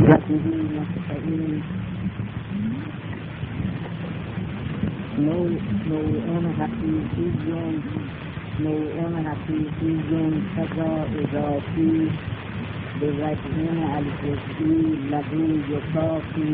به نستعين نوع حقيقي كذا إضافي بوجه الجزئي له يصافي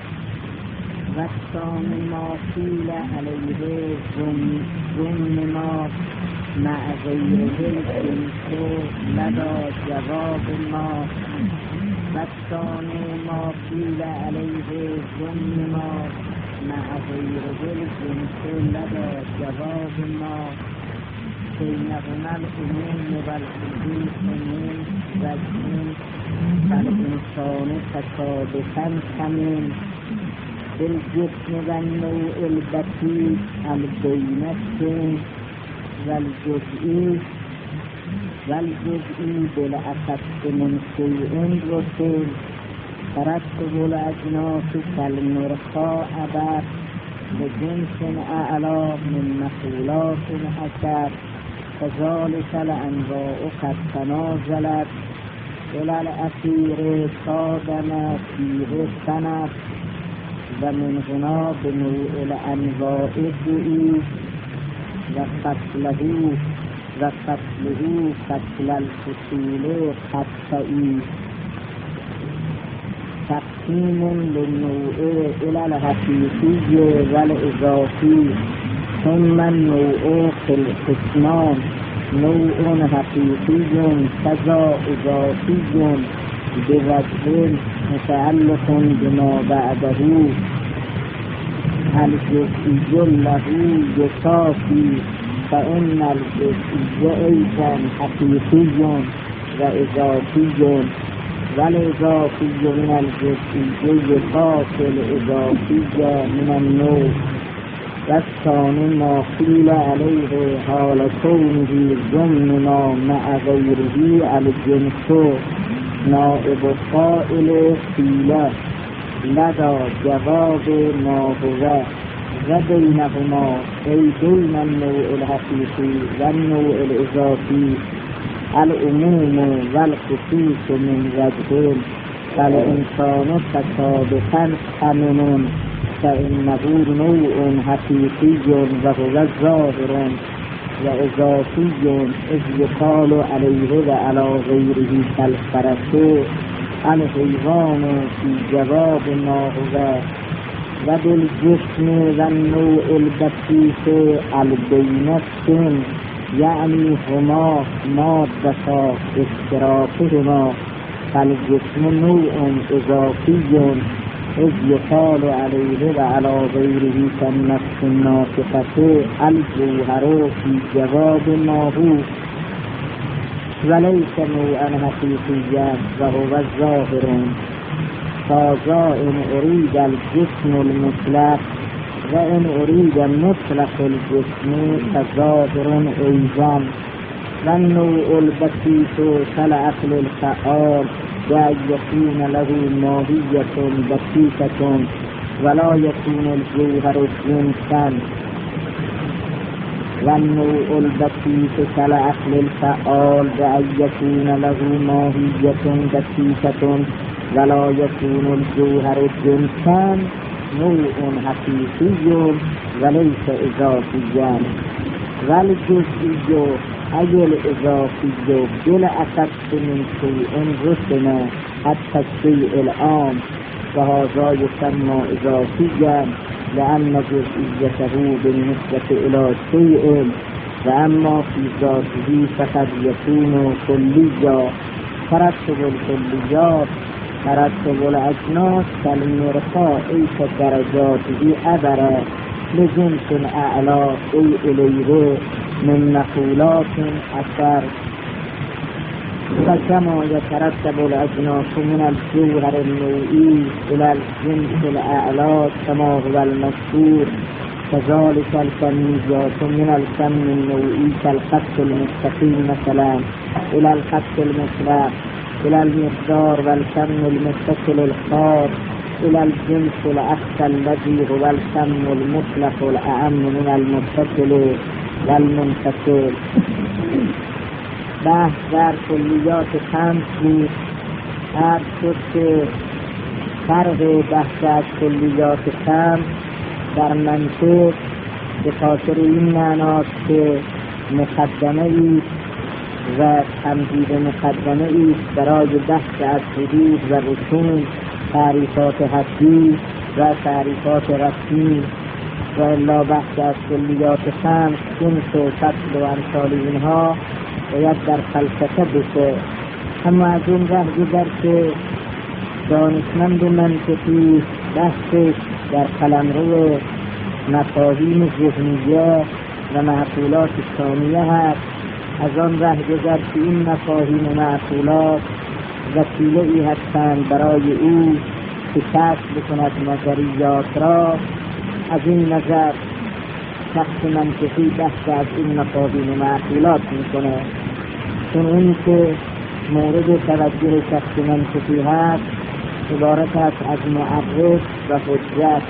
وقتان ما قيل عليه ضمن ما مع غيره الجنس لدى جواب ما وقتان ما قيل عليه ضمن ما مع غيره الجنس لدى جواب ما بينهما الأمور والخصوص من وجه فالإنسان تشابها كمن بالجسم والنوع البسيط البين والجزئي بالأخص من شيء رسول ترتب الأجناس كالمرخاء أبر بجنس أعلى من مخلوقات أكثر كذلك الأنواع قد تنازلت إلى الأخير صادم فيه السند ومن هنا بنوع الأنواع الدئي وقتله قتل الفصول قطعي تقسيم للنوع إلى الحقيقي والإضافي ثم النوع في القسمان نوع حقيقي كذا إضافي بوجه متعلق بما بعده الجزئي له يصافي فإن الجزئي أيضا حقيقي وإضافي والإضافي من الجزئي يصافي الإضافي من النوع والثاني ما قيل عليه حال كونه ضمن ما مع غيره الجنس نائب قائل قيل لدى جواب ما هو وبينهما أي بين النوع الحقيقي والنوع الإضافي العموم والخصوص من وجهين فالإنسان تشابها كمن فإنه نوع حقيقي وهو ظاهر وإضافي إذ يقال عليه وعلى غيره كالفرس الحيوان في جواب ما هو وبالجسم والنوع البسيط البين يعني هما مادة اشتراكهما فالجسم نوع إضافي إذ يقال عليه وعلى غيره كالنفس الناطقة الجوهر في جواب ما هو وليس نوعا حقيقيا وهو الظاهر فذا إن أريد الجسم المطلق وإن أريد مطلق الجسم فظاهر أيضا والنوع البسيط كالعقل الفعال وأن يكون له ماهية بسيطة ولا يكون الجوهر جنسا والنوع البسيط كالعقل الفعال وأن يكون له ماهية بسيطة ولا يكون الجوهر جنسا نوع حقيقي وليس إضافيا والجزئي أي الإضافي بالأخص من شيء رسم حتى الشيء العام وهذا يسمى إضافيا لأن جزئيته بالنسبة إلى شيء وأما في ذاته فقد يكون كليا ترتب الكليات ترتب الأجناس كالمرخاء كدرجاته أبرا لجنس أعلى إليه من مخلوقات أكثر فكما يترتب الأجناس من الجوهر النوعي إلى الجنس الأعلى كما هو المشهور كذلك الكميات من الكم النوعي كالخط المستقيم مثلا إلى الخط المطلق إلى المقدار والكم المتصل الخاص إلى الجنس الأقصى الذي هو الكم المطلق الأعم من المتصل والمنفصل. بحث در کلیات 5 بود. هر شد که فرق بحث از کلیات خمس در منطق به خاطر این معناست که مقدمه ایست و تمهید مقدمه ایست برای بحث از حدود و رسوم، تعریفات حدی و تعریفات رسمی، و الا بحث از کلیات خمس جنس و فصل و امثال اینها باید در فلسفه بشه. اما از اون ره گذر که دانشمند منطقی بحثش در قلمرو مفاهیم ذهنیه و معقولات ثانیه هست، از آن ره گذر که این مفاهیم و معقولات وسیله ای هستند برای او که کشف بکند نظریات را. از این نظر شخص منطقی بحث از این مفاهیم و معقولات میکنه، چون اون که مورد توجه شخص منطقی هست عبارت است از معرف و حجت،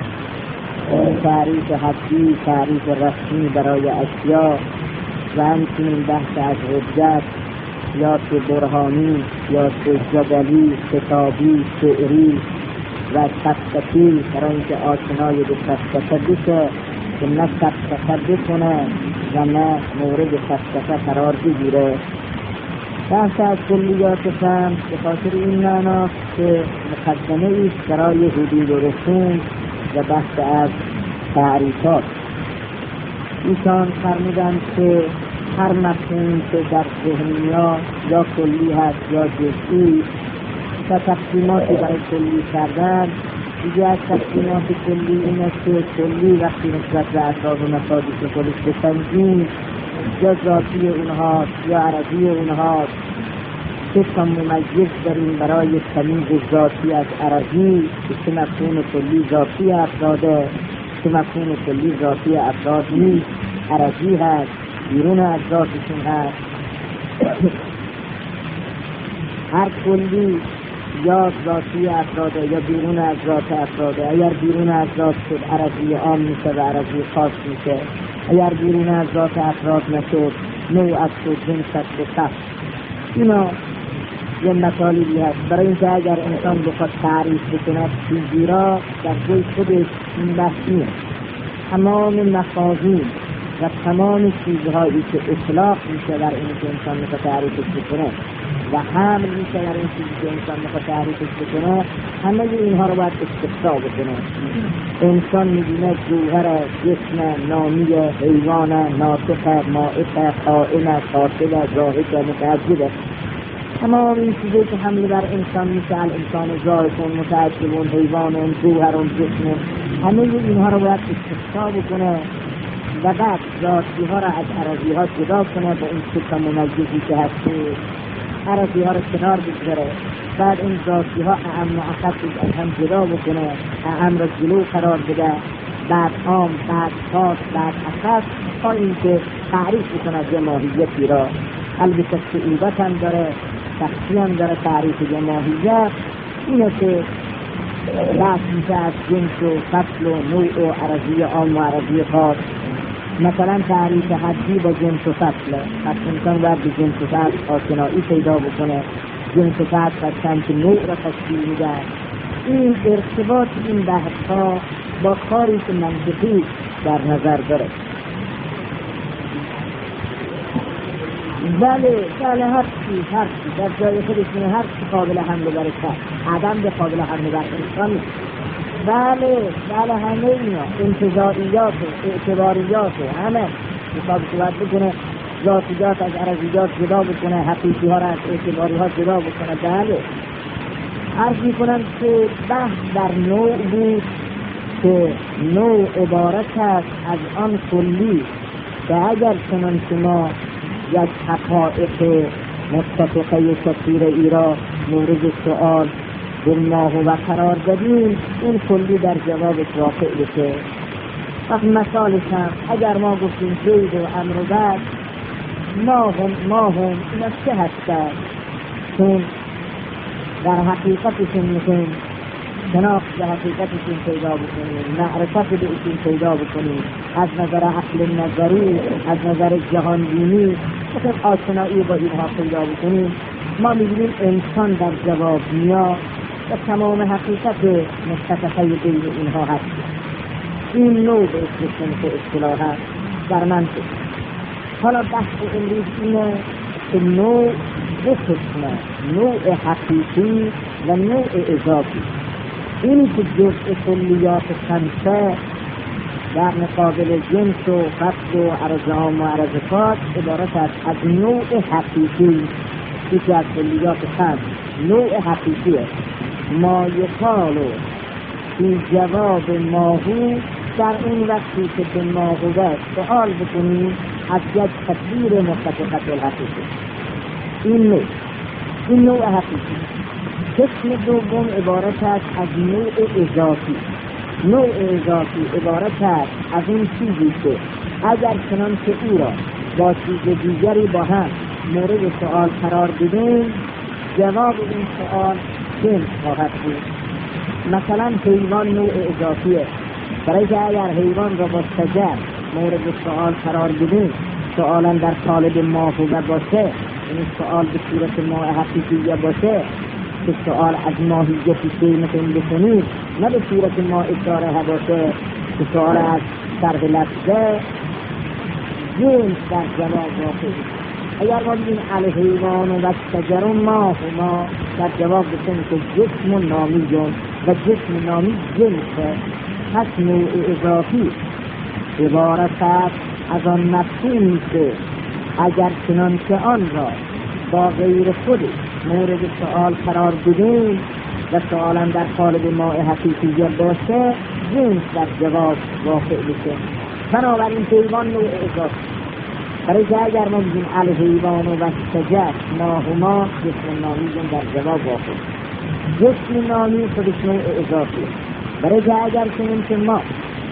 تعریف حدی، تعریف رسمی برای اشیاء، و همچنین بحث از حجت یا که برهانی یا که جدلی، کتابی، شعری و فلسفی، برای اینکه آشنای به فلسفه بشه که نه فلسفه بکنه و نه مورد فلسفه قرار بگیره. بحث از کلیات خمس به خاطر این معناست که مقدمه ایست برای حدود و رسوم و بحث از تعریفات. ایشان فرمودند که هر مفهومی که در ذهنیا یا کلی هست یا جزئی و تقسیماتی برای کلی کردن، دیگه از تقسیمات کلی این است که کلی وقتی نسبت به افراد و مصادیق خودش بسنجیم یا ذاتی اونهاست یا عرضی اونهاست، که تا ممیز داریم برای تمیز ذاتی از عرضی که مفهوم کلی ذاتی افراده، که مفهوم کلی ذاتی افراد نیست، عرضی هست، بیرون از ذاتشون هست. هر کلی یا ذاتی افراده یا بیرون از ذات افراده. اگر بیرون از ذات شد عرضی عام میشه و عرضی خاص میشه، اگر بیرون از ذات افراد نشد نوع از جنس است و خاص. اینا یه مطالبی هست برای اینکه اگر انسان بخواد تعریف بکنه چیزی را در جای خودش این بحث نیست. تمام مفاهیم و تمام چیزهایی که اطلاق میشه در این که انسان میخواد تعریفش بکنه و حمل میشه در این چیزی که انسان میخواد تعریفش بکنه، همه اینها رو باید استثناء بکنه. انسان میبینه جوهر، جسم، نامی، حیوان، ناطق، مائق، قائم، قاتل، زاهد، متعجب. تمام این چیزی که حمل بر انسان میشه، الانسان زائفون، متعجبون، حیوانون، جوهرون، جسم، همه اینها رو باید استثناء بکنه و بعد ذاتی ها را از عرضی ها جدا کنه. با این سه ممیزی که هستی عرضی ها را کنار بگذاره، بعد این ذاتی ها اعم و اخص از هم جدا بکنه، اعم را جلو قرار بده، بعد عام، بعد خاص، بعد اخص، تا اینکه تعریف بکنه یه ماهیتی را. البته صعوبت هم داره، سختی هم داره تعریف یه ماهیت. اینه که بحث میشه از جنس و فصل و نوع و عرضی عام و عرضی خاص. مثلا تعریف حدی با جنس و فصله، پس انسان باید به جنس و فصل آشنایی پیدا بکنه. جنس و فصل هستن که نوع را تشکیل میدن. این ارتباط این بحث ها با کاری که منطقی در نظر داره. بله هر چی در جای خودش هر چی قابل حمل بر عدم به قابل حمل بر انسان. بله همه اینا انتظاریات و اعتباریات و همه حساب باید بکنه، ذاتیات از عرضیات جدا بکنه، حقیقی ها را از اعتباری ها جدا بکنه. بله عرض میکنم که بحث در نوع بود که نوع عبارت است از آن کلی که اگر چنان شما یک حقائق متفقه کثیر ای را مورد سؤال بالله و قرار دادیم، این کلی در جوابش واقع بشه. وقت مثالش هم اگر ما گفتیم زید و امر و بعد ما هم اینا چه هستند؟ چون در حقیقتشون میکنیم شناخت به حقیقتشون پیدا بکنیم، معرفت به ایشون پیدا بکنیم، از نظر عقل نظری، از نظر جهان بینی مثل آشنایی با اینها پیدا بکنیم. ما می‌بینیم انسان در جواب میاد و تمام حقیقت مستقفه بین اینها هست. این نوع به اسم که اصطلاحا در منطق. حالا بحث امروز اینه که نوع دو قسمه، نوع حقیقی و نوع اضافی. اینی که جزء کلیات خمسه در مقابل جنس و فصل و عرض عام و عرض خاص عبارت است از نوع حقیقی. یکی از کلیات خمس نوع حقیقی است. ما یقال فی جواب ماهو، در این وقتی که به ماهوه سؤال بکنیم از یک تصویر متفقت الحقیقی. این نوع حقیقی. قسم دوم عبارت است از نوع اضافی. نوع اضافی عبارت است از این چیزی که اگر چنان که او را با چیز دیگری با هم مورد سؤال قرار بدیم جواب این سؤال جنس خواهد بود. مثلا حیوان نوع اضافیه، برای که اگر حیوان را با شجر مورد سؤال قرار بدیم سؤالا در قالب ماهوه باشه، این سؤال به صورت ماء حقیقیه باشه که سؤال از ماهیتی که میتونیم بکنیم، نه به صورت ماء اشاره باشه که سؤال از طرح لفظه جنس در جواب واقعی. اگر ما بگیم الحیوان و شجر ماهما در جواب بکنیم که جسم نامی و جسم نامی جنسه، پس نوع اضافی عبارت است از آن مفهومی که اگر چنان که آن را با غیر خود مورد سؤال قرار بدیم و سؤالا در قالب ماء حقیقیه باشه جنس در جواب واقع بشه. بنابراین حیوان نوع اضافی، برای که اگر ما بگیم الحیوان و شجر ماهما جسم نامی در جواب واقع، جسم نامی خودش نوع اضافی. برای که اگر چنین که ما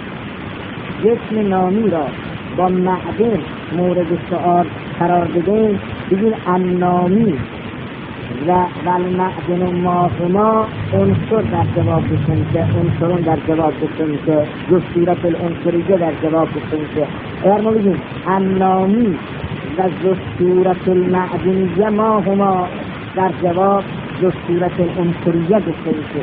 جسم نامی را با معدن مورد سؤال قرار بدیم بگیم النامی و المعدن ماهما عنصر در جواب بسنسه، عنصرون در جواب بسنسه، جسورت العنصریه در جواب بسنسه. اگر ما بگیم النامی و جسورت المعدنیه ماهما در جواب جسورت العنصریه بسنسه.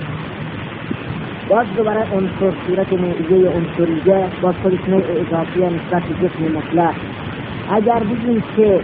باز دوباره عنصر صورت نوعیه عنصریه باز خودش نوع اضافیه نسبت به جسم مطلق. اگر بگیم که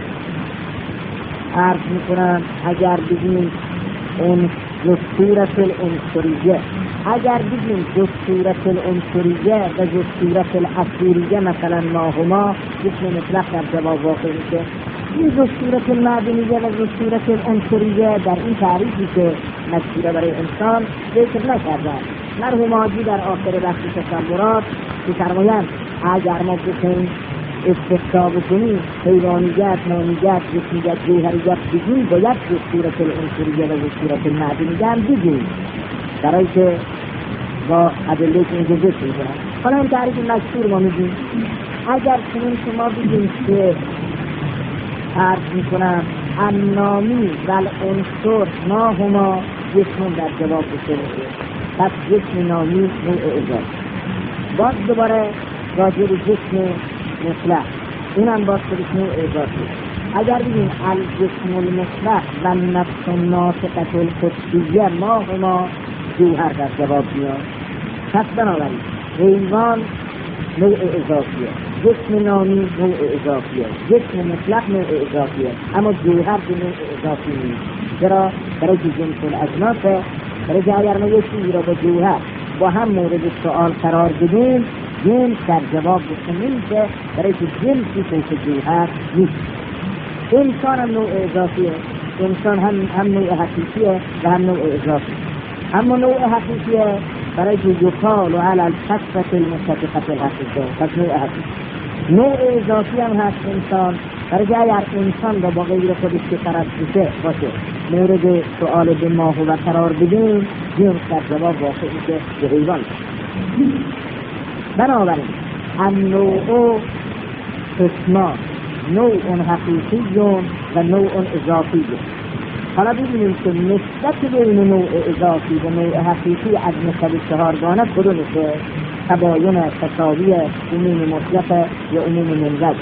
عرض میکنم اگر بگیم اون جسورت العنصریه، اگر بگیم جسورت العنصریه و جسورت الاسوریه مثلا ماهما جسم مطلق در جواب واقع میشه. این جسورت المعدنیه و جسورت العنصریه در این تعریفی که مشهوره برای انسان ذکر نکردن. مرحوم حاجی در آخر بحث تصورات که فرمایند اگر ما بکنیم استثناء بکنیم حیوانیت، نامیت، جسمیت، جوهریت بگیم باید جسورت العنصریه و جسورت المعدنیه هم بگیم برای که با ادله که اینجا ذکر میکنن. حالا این تعریف مشهور ما میگیم اگر چنین که ما بگیم که عرض میکنم النامی و العنصر ماهما جسم در جواب بسنسه، پس جسم نامی نوع اضافی. باز دوباره راجع به جسم مطلق اینم باز خودش نوع اضافی. اگر بگیم الجسم المطلق و النفس الناطقة القدسیه ماهما جوهر در جواب میاد. پس بنابراین حیوان نوع اضافیه، جسم نامی نوع اضافیه، جسم مطلق نوع اضافیه، اما جوهر به نوع اضافی نیست. چرا؟ برای که جنس الاجناسه. برای که اگر ما یک چیزی را با جوهر با هم مورد سؤال قرار بدیم جنس در جواب بسنیم که برای که جنسی که جوهر نیست. انسان هم نوع اضافیه، انسان هم نوع حقیقیه و هم نوع اضافی. اما نوع حقیقیه برای که یقال علی الکثرة المتفقة الحقیقه، پس نوع حقیقی. نوع اضافی هم هست انسان، برای که اگر انسان را با غیر خودش که طرف باشه مورد سؤال به ماهوه قرار بدیم جنس در جواب واقع میشه به حیوان. بنابراین النوع قسمان، نوع حقیقی و نوع اضافی. حالا ببینیم که نسبت بین نوع اضافی و نوع حقیقی از نسبت چهارگانه کدوم میشه؟ تباین، تساوی، عموم مطلق یا عموم منزج.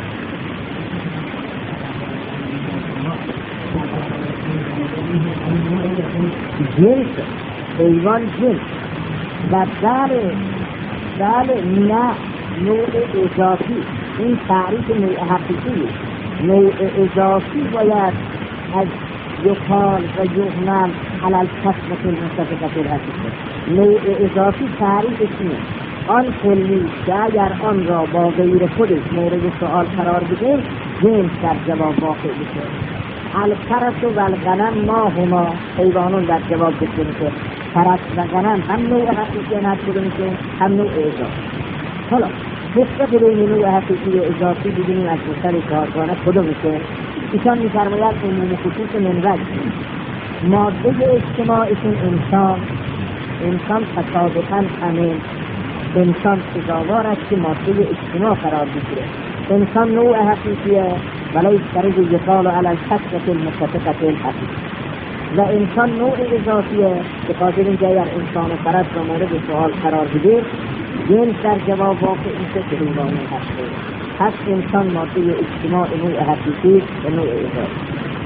جنس حیوان جنس و بله نه نوع اضافی. این تعریف نوع حقیقی. نوع اضافی باید از یقال و یغنم علی الکسوة المتفقة الحقیقه. نوع اضافی تعریفش اینه آن کلی که اگر آن را با غیر خودش مورد سؤال قرار بده جنس در جواب واقع بشه. الفرس و الغنم ما هما حیوانون در جواب گفته میشه. فرس و غنم هم نوع حقیقی نشده میشه هم نوع اضافی. حالا نسبت بین نوع حقیقی و اضافی ببینیم از نظر کارگانه کدوم میشه. ایشان می‌فرماید عموم خصوص منوج ماده اجتماعیشون انسان تصادفاً همین انسان سزاوار است که ماده اجتماع قرار بگیره. انسان نوع حقیقیه ولی طریق یقال علی الکسوة المتفقة الحقیقه و انسان نوع اضافیه که خاطر اینکه اگر انسان فرد را مورد سؤال قرار بده جنس در جواب واقع میشه که حیوانی هسته. پس انسان ماده اجتماع نوع حقیقی و نوع اضافی.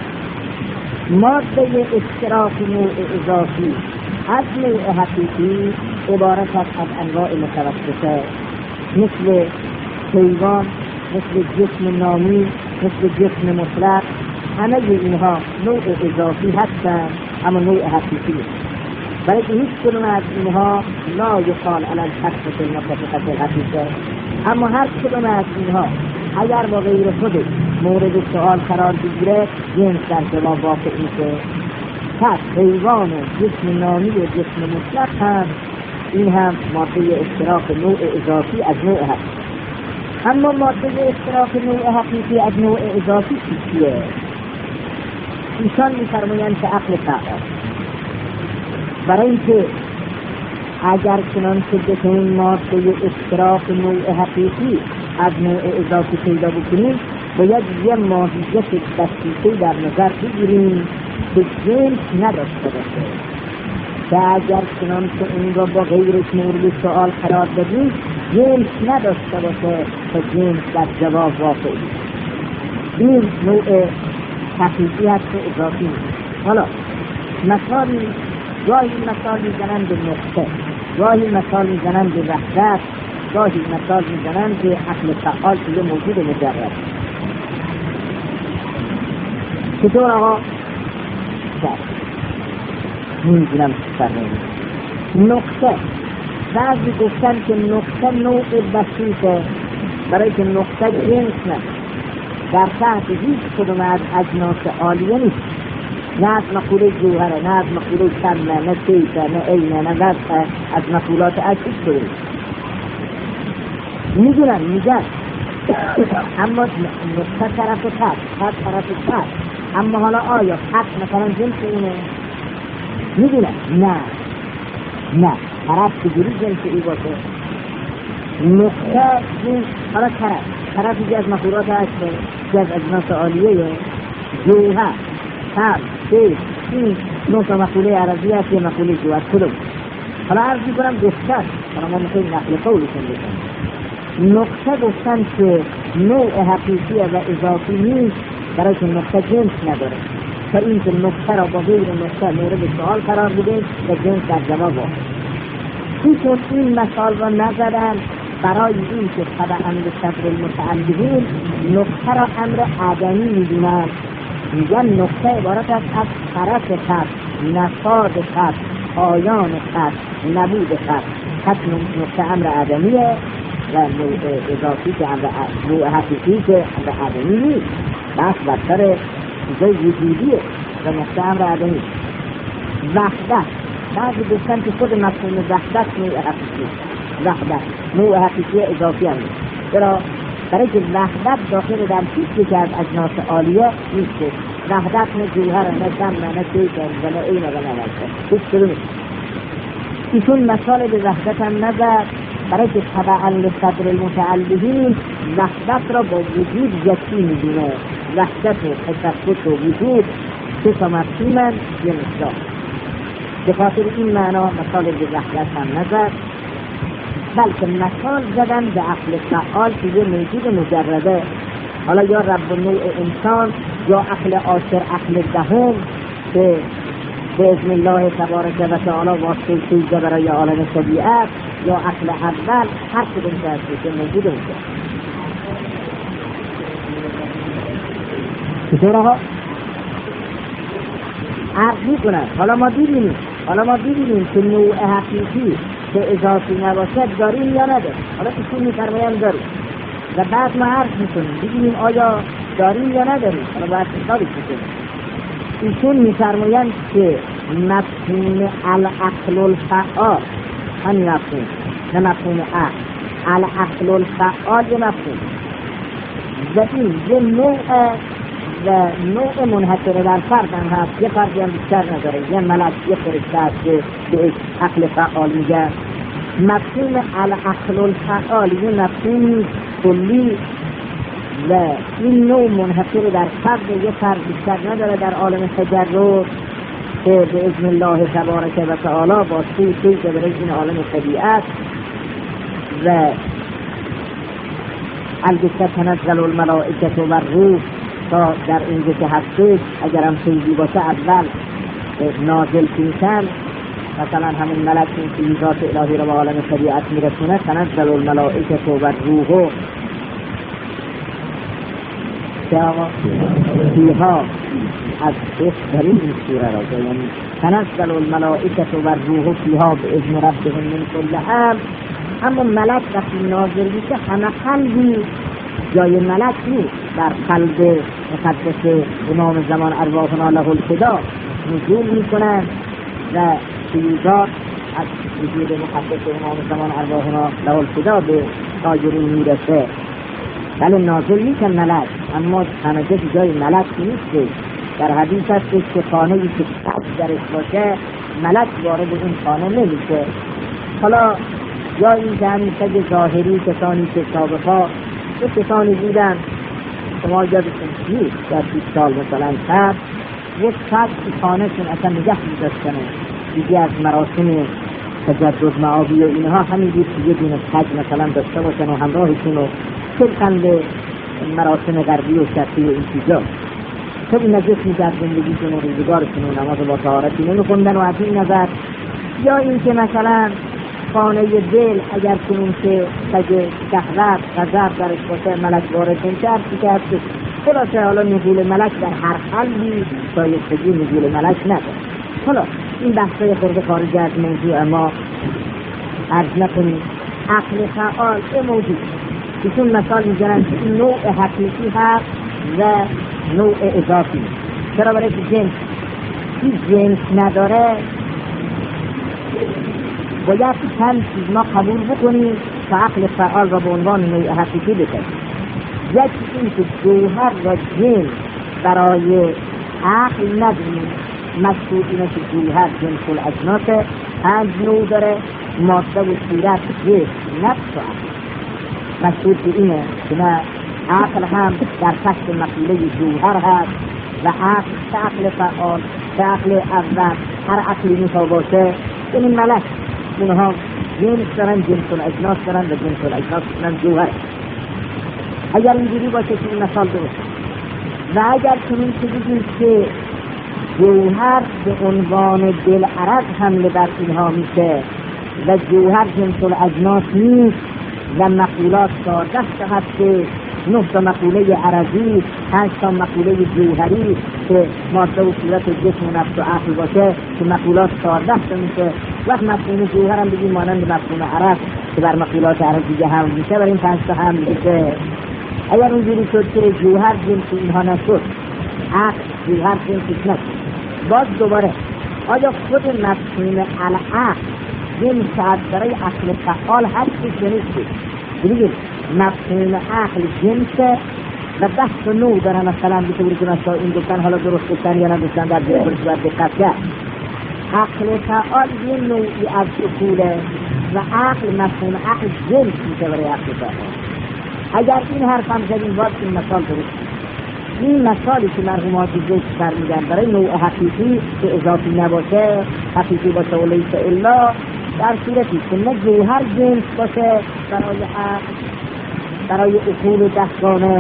ماده اشتراک نوع اضافی از نوع حقیقی عبارت است از انواع متوسطه مثل حیوان، مثل جسم نامی، مثل جسم مطلق. همه اینها نوع اضافی هستند اما نوع حقیقی. برای که هیچ کدوم از اینها لا یقال علی الکسوة المتفقة الحقیقه، اما هر کدوم از اینها اگر با غیر خودش مورد سؤال قرار بگیره جنس در جواب واقع میشه. پس حیوان و جسم نامی و جسم مطلق هم این هم ماده اشتراک نوع اضافی از نوع حقیقی. اما ماده اشتراک نوع حقیقی از نوع اضافی چیه؟ ایشان می‌فرمایند که عقل فعال. برای اینکه اگر چنان که بتونیم ماده اشتراک نوع حقیقی از نوع اضافی پیدا بکنیم باید یه ماهیت دقیقی در نظر بگیریم که جنس نداشته باشه، که اگر چنان که اون را با غیرش مورد سؤال قرار بدیم جنس نداشته باشه تا جنس در جواب واقع بشه. این نوع حقیقی هست و اضافی. حالا مثالی گاهی مثال میزنن به نقطه، گاهی مثال میزنن به وحدت، گاهی مثال میزنن به عقل فعال که موجود مجرد. چطور آقا؟ نمیدونم نقطه. بعضی گفتن که نقطه نوع بسیطه برای که نقطه جنس نه، در تحت هیچ کدوم از اجناس عالیه نیست، نه از مقوله جوهره، نه از مقوله کمه، نه کیفه، نه اینه، نه وضعه، از مقولات عجیب شده میگن اما نقطه طرف خط طرف خط. اما حالا آیا خط مثلا جنس اینه؟ میدونن نه طرف چجوری جنس ای باشه؟ نقطه جنس. حالا طرف یکی از مقولات هسته که از اجناس عالیه جوهر، خط، کیف، این نقطه مقوله عربی هست یه مقوله جوهر کدوم. حالا عرض میکنم گفتن، حالا ما میخواییم نقل قولشون بکنم. نقطه گفتن که نوع حقیقیه و اضافی نیست برای که نقطه جنس نداره، تا این که نقطه را با غیر نقطه مورد سؤال قرار بده و جنس در جواب واقع. چون این مثال را نزدن برای این که طبعا به صدر المتعلقین نقطه را امر عدمی میدونن، میگن نقطه عبارت است از طرف خط، نفاذ خط، پایان خط، نبود خط نقطه امر عدمیه و نوع اضافی که امر نوع حقیقی که امر عدمی نیست، بس بدتر چیزای وجودیه و نقطه امر عدمی. وحدت، بعضی گفتن که خود مفهوم وحدت نوع حقیقی، وحدت نوع حقیقی اضافی هم نیست. برای که وحدت داخل در چیزی که از اجناس عالیه نیست. وحدت نه جوهر، نه شمع، نه کیفر و نه اینه و نه نشته، هیچ کدوم نیست. ایشون مثال به وحدت هم نزد برای که طبعا لصدر المتعلقین وحدت را با وجود یکی میدونه. وحدت و تشخص و وجود سه تا مفهومن یه مصداق. به خاطر این معنا مثال به وحدت هم نزد، بلکه مثال زدن به عقل فعال که یه موجود مجرده. حالا یا رب نوع انسان یا عقل عاشر، عقل دهم که به اذن الله تبارک و تعالی واسطه سوزه برای عالم طبیعت یا عقل اول هر کدوم که هست که موجود میشه. چطور آقا؟ عرض میکنن حالا ما دیدیم که نوع حقیقی که اضافی نباشد داریم یا نداریم. حالا ایشون میفرمایند داریم و بعد ما عرض میکنیم ببینیم آیا داریم یا نداریم. حالا باید حسابی کنیم. ایشون میفرمایند که مفهوم العقل الفعال همین مفهوم، نه مفهوم عقل، العقل الفعال یه مفهوم و این یه نوع منحصر در فرد هم هست. یه فردی هم بیشتر نداره، یه ملک، یه فرشته هست که به عقل فعال میگه. مفهوم العقل الفعال یه مفهوم کلی و این نوع منحصر در فرد، یه فرد بیشتر نداره در عالم تجرد که به اذن الله تبارک و تعالی با سوی که برای این عالم طبیعت و البته تنزل الملائکه و روح تا در اینجا که هستید اگرم سوزی باشه اول نازل کنشن، مثلا همون ملک این فیضات الهی رو به عالم طبیعت میرسونه. تنزل الملائکه و روح فیها از بهترین این سوره را، یعنی تنزل الملائکه و روح فیها به اذن ربهم من کل امر. اما ملک وقتی نازل میشه همه قلبی جای ملک نیست، در قلب مقدس امام زمان ارواحنا له الفدا نزول میکنن و فیضات از وجود مقدس امام زمان ارواحنا له الفدا به تاجرین میرسه. ولی نازل میشن ملک، اما همه جای ملک نیست. در حدیث هست که خانه‌ای که سقف درش باشه ملک وارد اون خانه نمیشه. حالا یا این که همین سگ ظاهری کسانی که سابقا یه کسانی بودن شما یادتون نیست در 20 سال مثلا قبل یک سگ خانه شون اصلا نگه می‌داشتن. دیگه از مراسم تجدد معابی و اینها همین بود که یه دونه سگ مثلا داشته باشن و همراهشون و طبقاً به مراسم غربی و شرقی و این چیزا خیلی نجس می‌کرد زندگیشون و روزگارشون و نماز با طهارتی نمی‌خوندن و از این نظر. یا این که مثلا خانه دل اگر کنون که سگ شهرت غضب درش باشه ملک وارد نمیشه که هست. خلاصه حالا نزول ملک در هر قلبی شایستگی نزول ملک نداره. حالا این بحثای خورده خارج از موضوع ما عرض نکنیم. عقل فعال موجود ایشون مثال میزنن که این نوع حقیقی هست و نوع اضافی. چرا؟ برای که جنس نداره باید چند چیز ما قبول بکنیم که عقل فعال را به عنوان نوع حقیقی بکنیم. یکی این که جوهر و جنس برای عقل ندونیم. مشهور اینه که جوهر جنس الاجناس 5 نوع داره، ماده و صورت، جسم، نفس و عقل. مشهور که اینه که نه عقل هم در تحت مقوله جوهر هست و عقل فعال، عقل اول، هر عقلی میخوا باشه این ملک اونها جنس دارن، جنس الاجناس دارن و جنس الاجناس دارن جوهر. اگر اینجوری باشه که این مثال درست و اگر چنین که بگیم که جوهر به عنوان دل عرض حمله بر اینها میشه و جوهر جنس الاجناس نیست و مقولات 14 هست که 9 تا مقوله عرضی، 5 تا مقوله جوهری که ماده و صورت و جسم و نفس و عقل باشه که مقولات 14 تا میشه. وقت مفهوم جوهر هم بگیم مانند مفهوم عرض که بر مقولات عرضی هم میشه، بر این 5 تا هم میشه. اگر اونجوری شد که جوهر جنس اینها نشد، عقل جوهر جنسش نشد، باز دوباره آیا خود مفهوم العقل جنس برای عقل فعال هست یا نیست؟ ببینید مفهوم عقل جنسه و 10 تا نوع دارن. مثلا به طوری که مثلا این گفتن حالا درست گفتن یا نداشتن در جلسه باید دقت کرد. عقل فعال یه نوعی از اصوله و عقل مفهوم عقل جنس میشه برای عقل فعال. اگر این حرف هم زدیم باید این مثال درست. این مثالی که مرحومات ذکر میگن برای نوع حقیقی که اضافی نباشه، حقیقی باشه و لیس الا، در صورتی که نه جوهر جنس باشه برای عقل، برای اصول 10گانه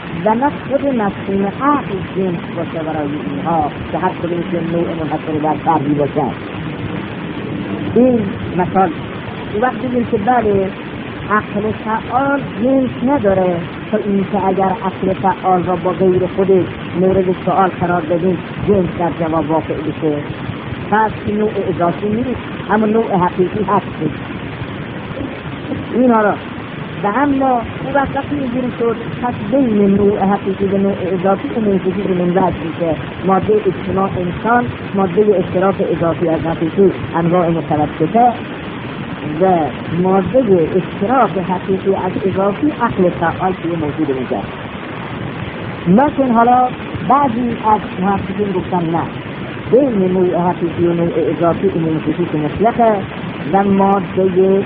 و نه خود مفهوم عقل جنس باشه برای اینها که هر کدوم که نوع منحصر بر فردی باشد. این مثال وقتی بگیم که بله عقل فعال جنس نداره، تا اینکه اگر عقل فعال را با غیر خودش مورد سؤال قرار بدیم جنس در جواب واقع بشه، پس نوع اضافی نیست، اما نوع حقیقی هست. این حالا و اما او وقتی اینجوری شد پس بین نوع حقیقی و نوع اضافی که موجودی رو منوجد میشه. ماده اجتماع انسان، ماده اشتراک اضافی از حقیقی انواع متوسطه و ماده اشتراک حقیقی از اضافی عقل فعال که موجود میشه. لیکن حالا بعضی از محققین گفتن نه، بین نوع حقیقی و نوع اضافی این خصوص مطلقه و ماده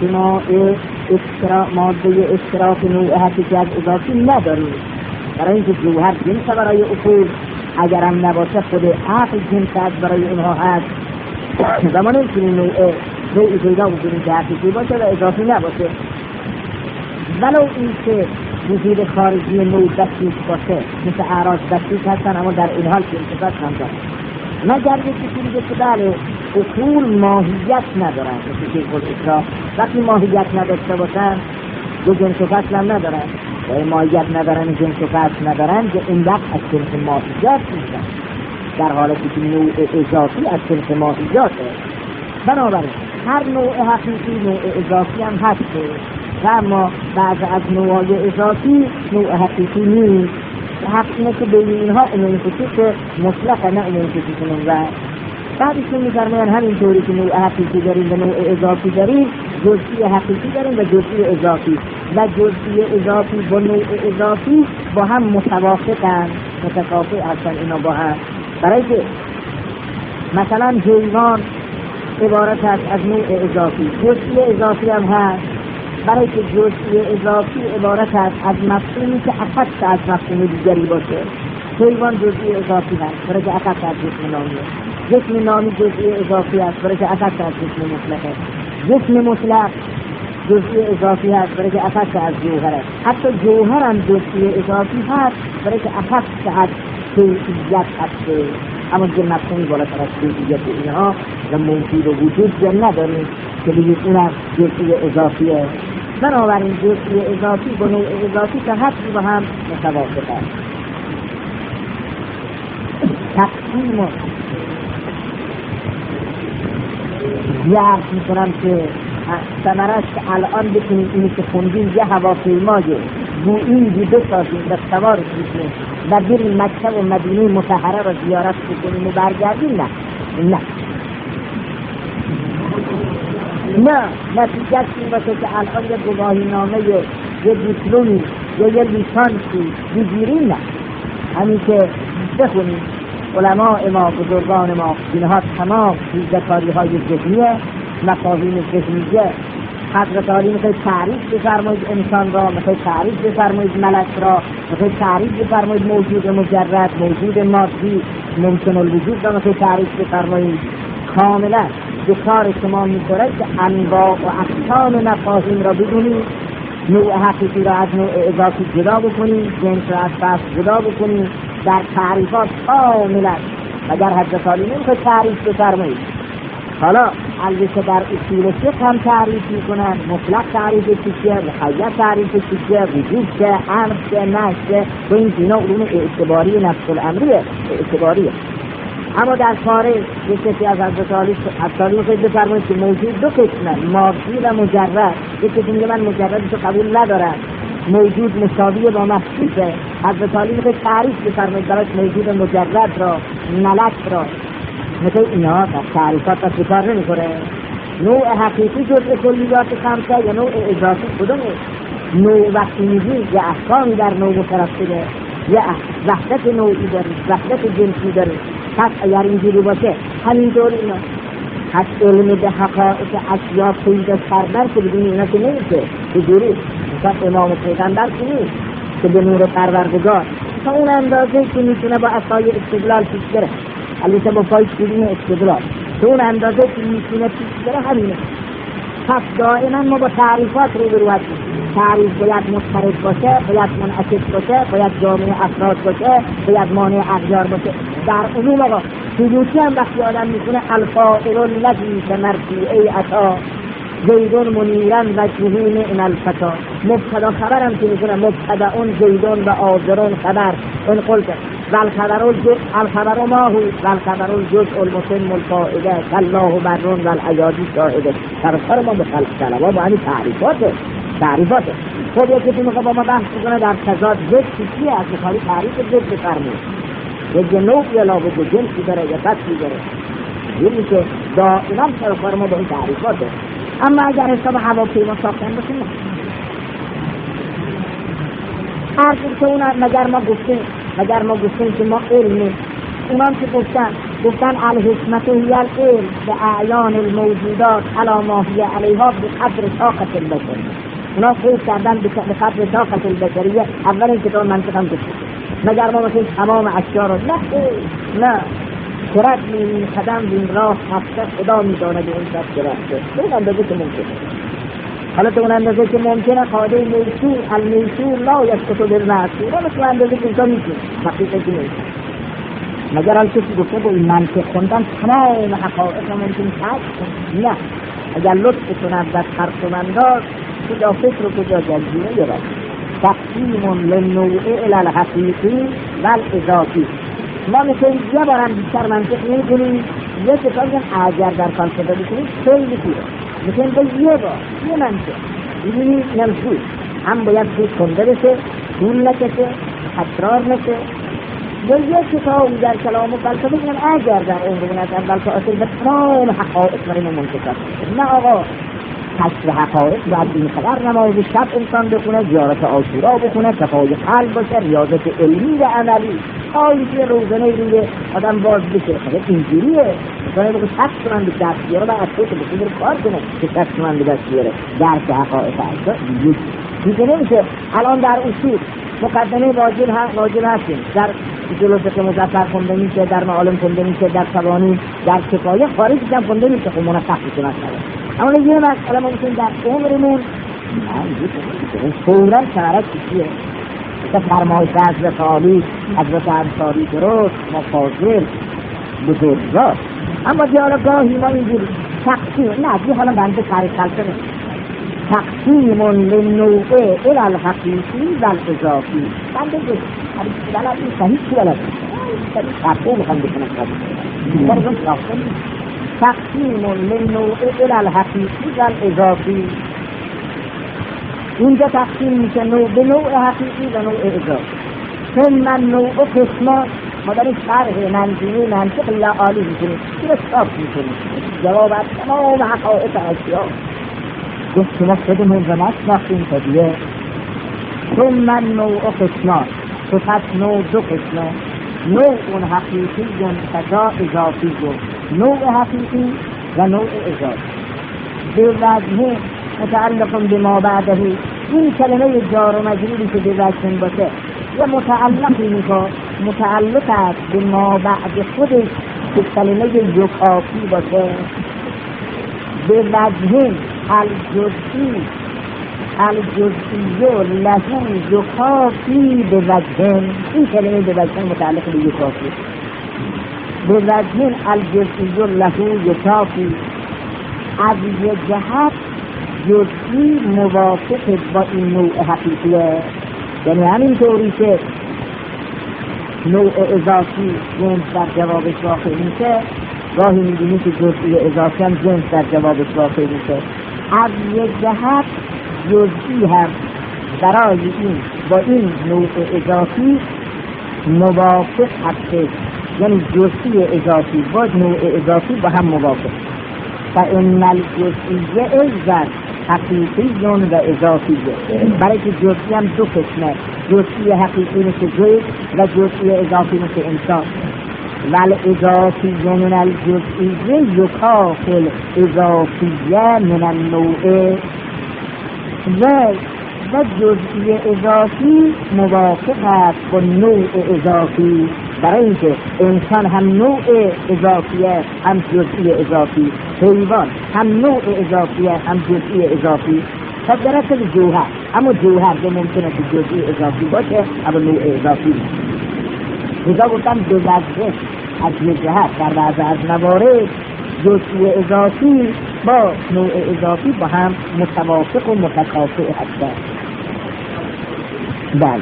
اشتراک نوع حقیقی از اضافی نداریم، برای اینکه جوهر جنس برای اصول، اگرم نباشه خود عقل جنس هست برای اونها هست و ما نمیتونیم نوعی پیدا بکنیم که حقیقی باشه و اضافی نباشه، ولو اینکه وجود خارجی نوع دستیش باشه، مثل اعراض دستیش هستن اما در این حال که انتفاق هم دارن. مگر یکی دیگه که بله اصول ماهیت ندارن، مثل که خود اصلاح وقتی ماهیت نداشته باشن دو جنس و فصل هم ندارن و ماهیت ندارن جنس و فصل ندارن که این وقت از جنس ماهیت نیستن، در حالتی که نوع اضافی از جنس ماهیته. بنابراین هر نوع حقیقی نوع اضافی هم هست و اما بعض از نوعای اضافی نوع حقیقی نیست. حق اینه که بین اینها امون خصوص مطلقه نه امون خصوص منوع. بعدشون می‌فرماین همینطوری که نوع حقیقی داریم و نوع اضافی داریم، جزئی حقیقی داریم و جزئی اضافی، و جزئی اضافی با نوع اضافی با هم متوافقن، متکافئ هستن اینا با هم. برای که مثلا حیوان عبارت است از نوع اضافی، جزئی اضافی هم هست، برای که جزئی اضافی عبارت است از مفهومی که اخص از مفهوم دیگری باشه. حیوان جزئی اضافی هست برای که اخص از جسم نامیه، جسم نامی جزئی اضافی هست برای که اخص از جسم مطلقه، جسم مطلق جزئی اضافی هست برای که اخص از جوهره، حتی جوهر هم جزئی اضافی هست برای که اخص از کیفیت هست. اما دیگه مفهومی بالاتر از کیفیت اینها و موجود و وجود یا نداریم که بگید اونم جزئی اضافیه. بنابراین جزئی اضافی با نوع اضافی که حتی با هم متوافق است. تقسیم یاد میکنم که ثمرش الان بکنیم اینی که خوندیم یه هواپیمای بوئینگی بسازیم و سوار بشیم و بریم مکه و مدینه مطهره را زیارت بکنیم و برگردیم. نه نتیجهش این باشه که الان یه گواهی نامه یه دیپلمی یا یه لیسانسی بگیریم. نه، همین که بخونیم علماء ما بزرگان ما اینها تمام ریزه‌کاری های ذهنیه، مفاهیم ذهنیه. حضرت علی میخواد تعریف بفرمایید انسان را، میخواد تعریف بفرمایید ملک را، میخواد تعریف بفرمایید موجود مجرد، موجود مادی، ممکن الوجود را میخواد تعریف بفرمایید. کاملا به کار شما می‌خوره که انواع و اقسام مفاهیم را بدونید، نوع حقیقی را از نوع اضافی جدا بکنید، جنس را از فصل جدا بکنید، در تعریفات کاملا. اگر حضرت علی نمیخواد تعریف بفرمایید، حالا البته در اصول فقه هم تعریف میکنن، مطلق تعریف چیه، مقید تعریف چیه، وجود چه، امر چه، نهی چه، و این اینا علوم اعتباری نفس الامریه اعتباریه. اما در کار یک کسی از حضرت علی خود بفرمایید که موجود دو قسمه، مادی و مجرد. یک کسی میگه من مجردشو قبول ندارم، موجود مساوی با محسوسه. حضرت علی میگه تعریف بفرمایید براش موجود مجرد را، ملک را. مثل اینا در تعریفات تا کار نمی‌کنه. نوع حقیقی جزء کلیات خمسه یا نوع اضافی کدومه؟ نوع وقتی میگیم یه احکامی در نوع مترتبه، یه وحدت نوعی داره، وحدت جنسی داره. پس اگر اینجوری باشه همینطور اینا پس علم به حقایق اشیا پیدا کردن که بدون اینا که نمیشه. اینجوری مثلا امام پیغمبر که نیست که به نور پروردگار تا اون اندازه که میتونه با عصای استدلال پیش بره، البته با پای شیرین استدلال تو اون اندازه که میتونه پیش بره همینه. پس دائما ما با تعریفات روبرو هستیم. تعریف باید مضطرب باشه، باید منعکس باشه، باید جامع افراد باشه، باید مانع اغیار باشه. در عموم آقا سیوطی هم وقتی آدم میکنه الفاعل الذی کمرفوعه عطا زیدون منیرن وجهه نعم الفتا، مبتدا خبرم که میکنه مبتدا اون زیدون و آذرون خبر این قلت والخبر ما هو والخبر الجزء المتم الفائده الله برون والعیادی شاهده. تفسیر ما به خلق طلبا با همین تعریفاته. خود یکی که میخواه با ما بحث کنه در تضاد ضد چیه از بخاری تعریف ضد بفرمود، یک نوعی علاوه به جنسی داره یا بطلی داره، یعنی که دائما تفسیر ما به این تعریفاته. اما اگر حساب هواپیما ساختن باشه نه هر که اونا مگر ما گفتیم که ما علمی اونام که گفتن الحکمت هی العلم به اعیان الموجودات علی ما هی علیها به قدر طاقت البشر. اونا فکر کردن به قدر طاقت البشریه. اول این کتاب منطق هم گفتیم مگر ما مثل تمام اشیاء رو نه کرد این قدم این راه حقیقت خدا میدانه به این شخص رفته به اون اندازه که ممکنه. حالا تو اون اندازه که ممکنه قاعده میسور المیسور لا یسقط بالمعسور، حالا تو اندازه که اینجا میتونه حقیقت که نیست. مگر حال کسی گفته با این منطق خوندن تمام حقایق ممکن کشف نه. اگر لطف کنند و ترس و مندار کجا فکر و کجا جزیره یاد تقسیم للنوع الی الحقیقی والاضافی. ما مثل یه بارم بیشتر منطق میکنیم یه کتاب اگر در فلسفه بکنیم خیلی خوبه مثل به یه بار یه منطق میدونی نمشوی هم باید خوب کنده بشه طول نکشه تکرار نشه. یا یه کتاب در کلام و فلسفه بکنیم اگر در عمرون از اول تا آخر به تمام حقایق مریم منتقل نه آقا کشف حقایق باید این خبر نماز شب انسان بخونه، زیارت عاشورا بخونه، صفای قلب باشه، ریاضت علمی و عملی آیتی روزانه روی آدم باز بشه. خب اینجوریه مثلا بگو 60 تومن به دست بیاره و از خودت بخونه کار کنه که 60 تومن به دست بیاره درک حقایق اصلا دیگه نمیشه. الان در اصول مقدمه واجب هستیم، در اصول فقه مظفر خونده میشه، در معالم خونده میشه، در قوانین، در کفایه خارج هم خونده میشه. خب منطق میشه مسئله. اما یه مسئله ما میتونیم در عمرمون فوراً شرارت چیه که فرمایش حضرت عالی حضرت انصاری درست مفاضل بزرگوار. اما دیالوگاهی ما اینجور تقسیم نه دیگه حالا بنده تعریف کنه تقسیم للنوع الی الحقیقی والاضافی. بنده بلد این صحیح چی بلد تقسیم میخوام بکنم تقسیم للنوع الی الحقیقی والاضافی. اینجا تقسیم میشه نوع به نوع حقیقی و نوع اضافی. ثم النوع قسمان. ما در این شرح منظومه منطق لعالی میکنیم که اصطاف میکنیم جواب از تمام حقایق اشیاء گفت که ما خودمون رو نشناختیم تدیه. ثم النوع قسمان. تو پس نوع دو قسمه، نوع حقیقی فضا اضافی نوع حقیقی و نوع اضافی. به وجه متعلق بما بعده این کلمه جار و مجروری که به وجه باشه یا متعلقی میکنه متعلق است به ما بعد خودش که کلمه یکافی باشه. به وجه الجزئی لهو یکافی به وجه. این کلمه به وجه متعلق به یکافی. به وجه الجزئی لهو یکافی از یک جهت جزئی موافق با این نوع حقیقیه. یعنی همینطوری که نوع اضافی جنس در جوابش واقع میشه گاهی میبینی که جزئی اضافی هم جنس در جوابش واقع میشه. از یک جهت جزئی هم برای این با این نوع اضافی موافق هسته، یعنی جزئی اضافی با نوع اضافی با هم موافق. فإن الجزئی ایضا حقیقی و اضافی. برای که جزئی هم دو قسمه، جزئی حقیقی مثل زید و جزئی اضافی مثل انسان. والاضافی من الجزئی یکافل اضافیه من النوع و جزئی اضافی موافق است با نوع اضافی. برای اینکه انسان هم نوع اضافیه هم جزئی اضافی، حیوان هم نوع اضافیه هم جزئی اضافی. خب در اصل جوهر اما جوهر که ممکنه که جزئی اضافی باشه اما نوع اضافی لذا گفتم دو لفظه از یک جهت در بعض از موارد جزئی اضافی با نوع اضافی با هم متوافق و متکافئ هستند. بله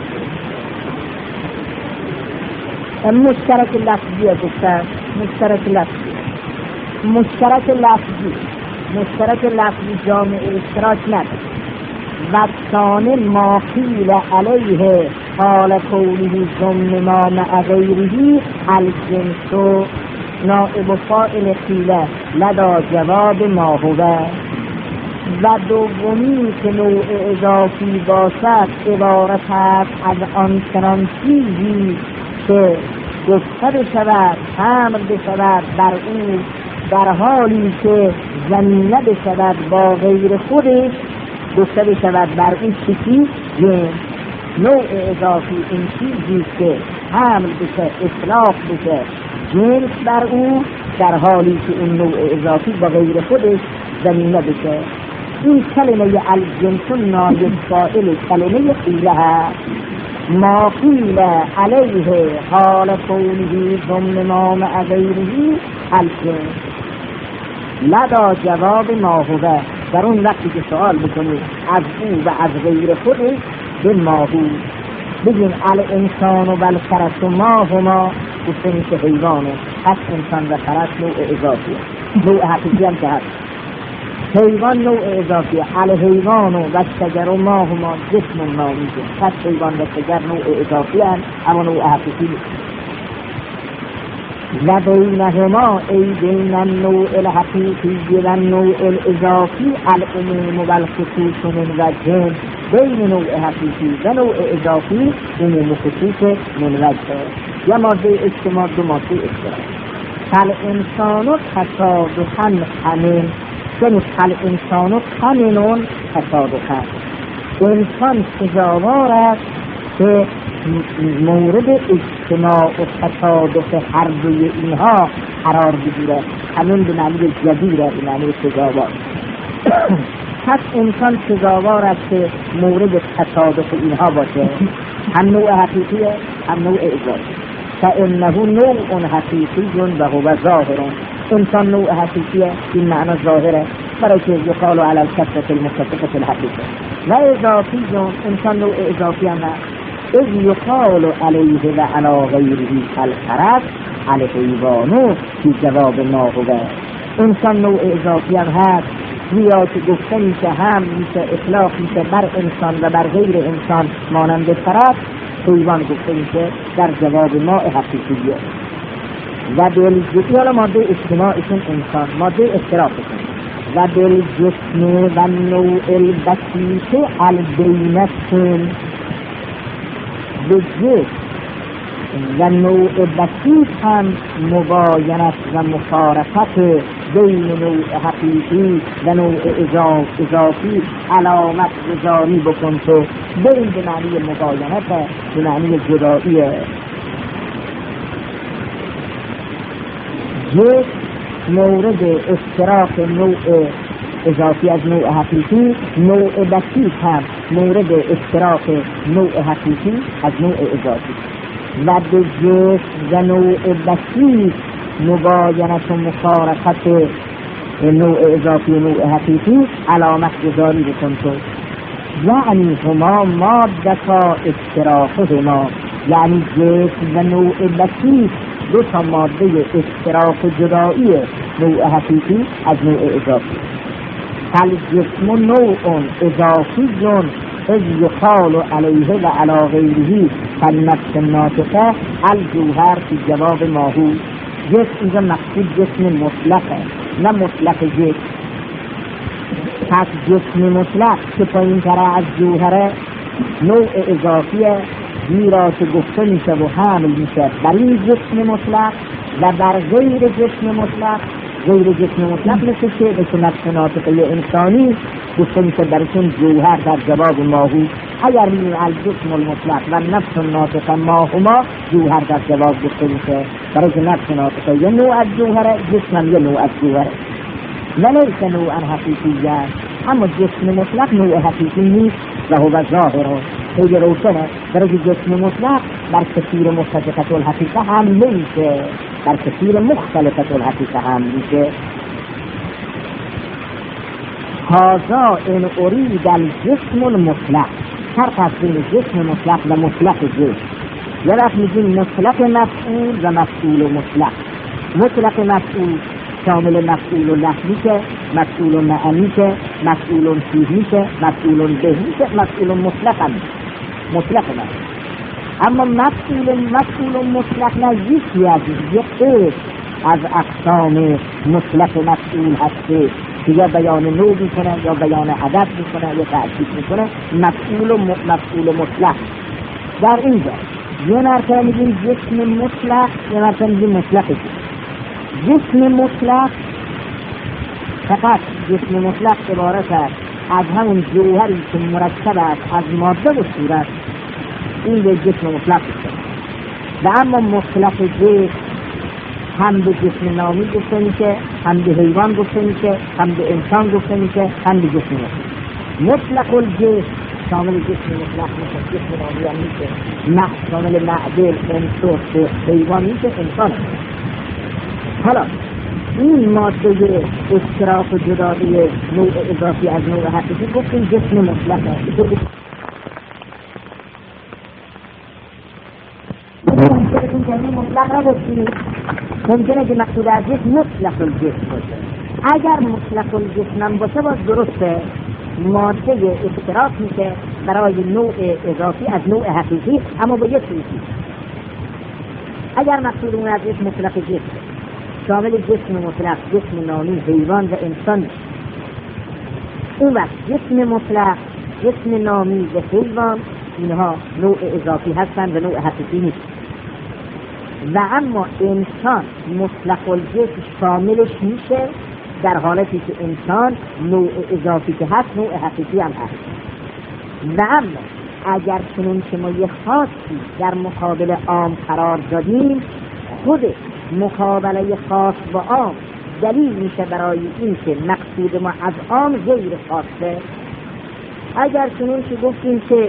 مشترک لفظی گفتم مشترک لفظی جامع اشتراک نداره و ثاني ما قيل عليه حال كونه ضمن ما مع غيره الجنس نائب فاعل قيل لدى جواب ما هو و دومی که نوع اضافی باشد عبارت است از آن چنان چیزی که گفته بشود حمل بشود بر او در حالی که زمینه بشود با غیر خودش گفته بشود بر این چیزی نوع اضافی این چیزی که حمل بشه اطلاق بشه جنس بر او در حالی که این نوع اضافی با غیر خودش زمینه بشه. این کلمه الجنس نایب فاعل کلمه قیل هست. ما قیل علیه حال کونه ضمن ما مع غیره الجنس لدا جواب ما هو در اون وقتی که سوال بکنید از او و از غیر خودش به ما هو بگین الانسان و الفرس و ما هما گفتنی که حیوانه هست انسان و فرس نوع اضافیه نوع حقیقی هم که هست حیوان نوع اضافیه الحیوان و شجر و ما هما جسم نامیده هست حیوان و شجر نوع اضافی هم اما نوع حقیقی و بینهما ای بین النوع الحقیقی و النوع الاضافی العموم و الخصوص من وجه بین نوع حقیقی و نوع اضافی عموم و خصوص من وجه یا ماده اجتماع دو ماده اشتراک فالانسان تصادفا همین یعنی فالانسان همینون تصادفا انسان سزاوار است که مورد اجتماع و تصادف هر دوی اینها قرار بگیره همین به معنی جدیره به معنی سزاوار پس انسان سزاوار است که مورد تصادف اینها باشه هم نوع حقیقیه هم نوع اضافی فانه نوع حقیقی و هو ظاهر انسان نوع حقیقیه این معنی ظاهره برای که یقال علی الکثرة المتفقة الحقیقه و اضافی انسان نوع اضافی هم اذ یقال علیه و علی غیره الفرس الحیوان فی جواب ما هو انسان نوع اضافی هم هست یا که گفته میشه هم میشه اطلاق میشه بر انسان و بر غیر انسان مانند فرس حیوان گفته میشه در جواب ما حقیقیه و بالجسم حالا ماده اجتماعشون انسان ماده اشتراکشون و بالجسم و نوع البسیط البینتون به جسم و نوع بسیط هم مباینت و مفارقت بین نوع حقیقی و نوع اضافی علامت گذاری بکن که بین به معنی مباینت به معنی جداییه جسم مورد اشتراک نوع اضافی از نوع حقیقی نوع بسیط هم مورد اشتراک نوع حقیقی از نوع اضافی و به جسم و نوع بسیط مباینت و مفارقت نوع اضافی و نوع حقیقی علامت گذاری بکن تو یعنی هما مادتا اشتراکهما یعنی جسم و نوع بسیط دو تا ماده اشتراک جدایی نوع حقیقی از نوع اضافی فالجسم نوع اضافی اذ یقال علیه و علی غیره فالنفس الناطقه الجوهر فی جواب ما هو جسم اینجا مقصود جسم مطلقه نه مطلق جسم پس جسم مطلق که پایین تره از جوهره نوع اضافیه زیرا که گفته میشه و حمل میشه بر این جسم مطلق و بر غیر جسم مطلق غیر جسم مطلق مثل که به نفس ناطقه انسانی گفته میشه برشون جوهر در جواب ماهو اگر میگیم الجسم المطلق و نفس ناطقه ماهما جوهر در جواب گفته میشه برای که نفس ناطقه یه نوع از جوهره جسم هم یه نوع از جوهره و لیس نوعا حقیقیه اما جسم مطلق نوع حقیقی نیست و هو ظاهر خیلی روشنه، برای جسم مطلق بر کثیر مختلفت الحقیقه هم نمیشه، بر کثیر مختلفت الحقیقه هم میشه. هذا ان ارید الجسم المطلق، فرق است بین جسم مطلق و مطلق جسم. یه وقت میگیم مطلق مفعول و مفعول مطلق. مطلق مفعول شامل مفعول لفظی که، مفعول معنی که، مفعول فیهی که، مفعول بهی که، مفعول مطلق هم مطلق مفعول. اما مفعول مطلق نه یکی از یک از اقسام مطلق مفعول هسته که یا بیان نوع میکنه یا بیان عدد میکنه یا تأکید میکنه. مفعول مطلق در اینجا یه مرتبه میگیم جسم مطلق، یه مرتبه میگیم مطلق جسم مطلق. فقط جسم مطلق عبارت است از همون جوهری که مرکب است از ماده و صورت، این به جسم مطلق است. و اما مطلق جسم هم به جسم نامی گفته میشه، هم به حیوان گفته میشه، هم به انسان گفته میشه، هم به جسم مطلق الجسم شامل جسم مطلق میشه، جسم نامی هم میشه، شامل معدل، انسان، حیوان میشه، انسان. حالا این ماده اشتراک و جدایی نوع اضافی از نوع حقیقی گفتیم جسم مطلقه. مطلق نگفتیم، ممکنه که مقصود از جسم مطلق الجسم باشه. اگر مطلق الجسم هم باشه باز درسته، ماده اشتراک میشه برای نوع اضافی از نوع حقیقی، اما با یک چیزی. اگر مقصود اون از جسم مطلق جسم شامل جسم مطلق، جسم نامی، حیوان و انسان، اون وقت جسم مطلق، جسم نامی و حیوان اینها نوع اضافی هستند و نوع حقیقی نیست. و اما انسان مطلق الجسم شاملش میشه در حالتی که انسان نوع اضافی که هست نوع حقیقی هم هست. و اما اگر چنین که ما یه خاصی در مقابل عام قرار دادیم، خود مقابله خاص با عام دلیل میشه برای این که مقصود ما از عام غیر خاصه. اگر چنین که گفتیم که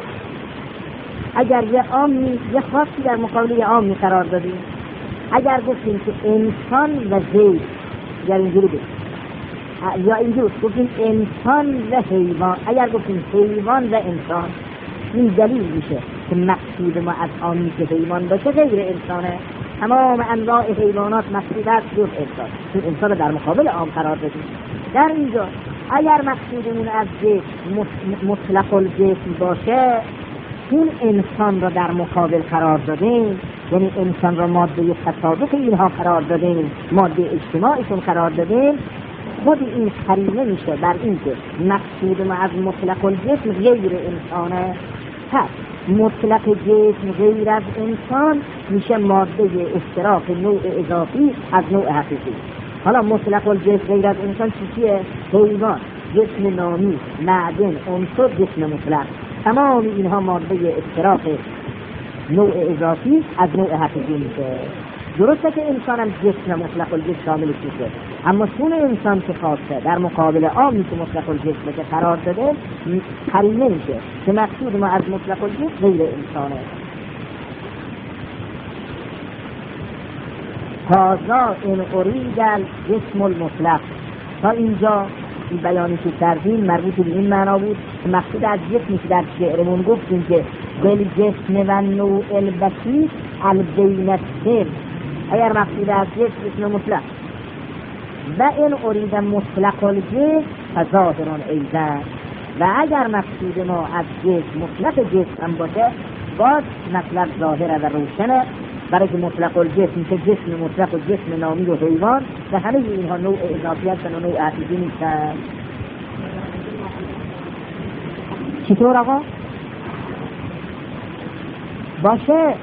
اگر یه عامی یه خاصی در مقابل عامی قرار دادیم، اگر گفتیم که انسان و زید، یا اینجوری بگیم یا اینجور گفتیم انسان و حیوان، اگر گفتیم حیوان و انسان، این دلیل میشه که مقصود ما از عامی که حیوان باشه غیر انسانه. تمام انواع حیوانات مقصود است جز انسان، چون انسان رو در مقابل عام قرار دادیم. در اینجا اگر مقصودمون از جسم مطلق الجسم باشه، این انسان را در مقابل قرار دادیم، یعنی انسان را ماده تصادف اینها قرار دادیم، ماده اجتماعیشون قرار دادیم، خود این قرینه میشه بر این که مقصود ما از مطلق الجسم غیر انسانه. پس مطلق جسم غیر از انسان میشه ماده اشتراک نوع اضافی از نوع حقیقی. حالا مطلق الجسم غیر از انسان چیه؟ حیوان، جسم نامی، معدن، عنصر، جسم مطلق، تمام اینها ماده اشتراک نوع اضافی از نوع حقیقی میشه. درسته که انسان هم جسم مطلق الجسم شاملش میشه، اما چون انسان که خاصه در مقابل عامی که مطلق الجسم که قرار داده قرینه میشه که مقصود ما از مطلق الجسم غیر انسانه. هذا ان ارید الجسم المطلق. تا اینجا این بیانی که کردیم مربوط به این معنا بود که مقصود از جسمی که در شعرمون گفتیم که بالجسم و نوع البسیط البین السر، اگر مقصود از جسم مطلق و این ارید مطلق الجسم فظاهران ایضا، و اگر مقصود ما از جسم مطلق جسم باشه باز مطلق ظاهره و روشنه، برای که مطلق الجسم که جسم مطلق و جسم نامی و حیوان و همه اینها نوع اضافی هستن و نوع حقیقی نیستن. چطور آقا؟ باشه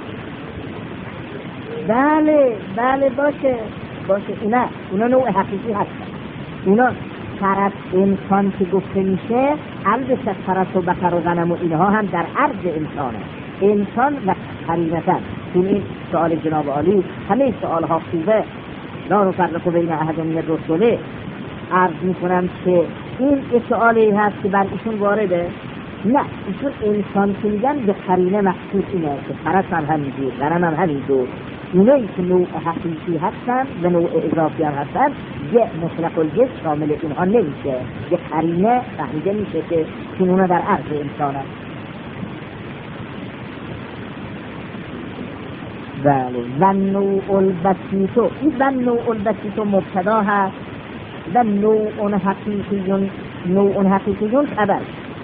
بله باشه اونا نوع حقیقی هستن. اونا فرس انسان که گفته میشه البته فرس و بقر و غنم و اینها هم در عرض انسانه، انسان و قرینتن. چون این سؤال جناب عالی همه سؤال ها خوبه، لا نفرق بین احد من الرسل، عرض میکنم که این سوالی هست که بر ایشون وارده. نه، ایشون انسان که میگن به قرینه مقصود اینه که فرس هم همینجور، غنم هم همینجور، اینایی که نوع حقیقی هستن و نوع اضافی هم هستن یه مطلق الجنس شامل اینها نمیشه. یه قرینه فهمیده میشه که اونا در عرض انسان هست. بله. و نوع البسیطو، این و نوع البسیطو مبتدا هست و نوع حقیقیون خبر.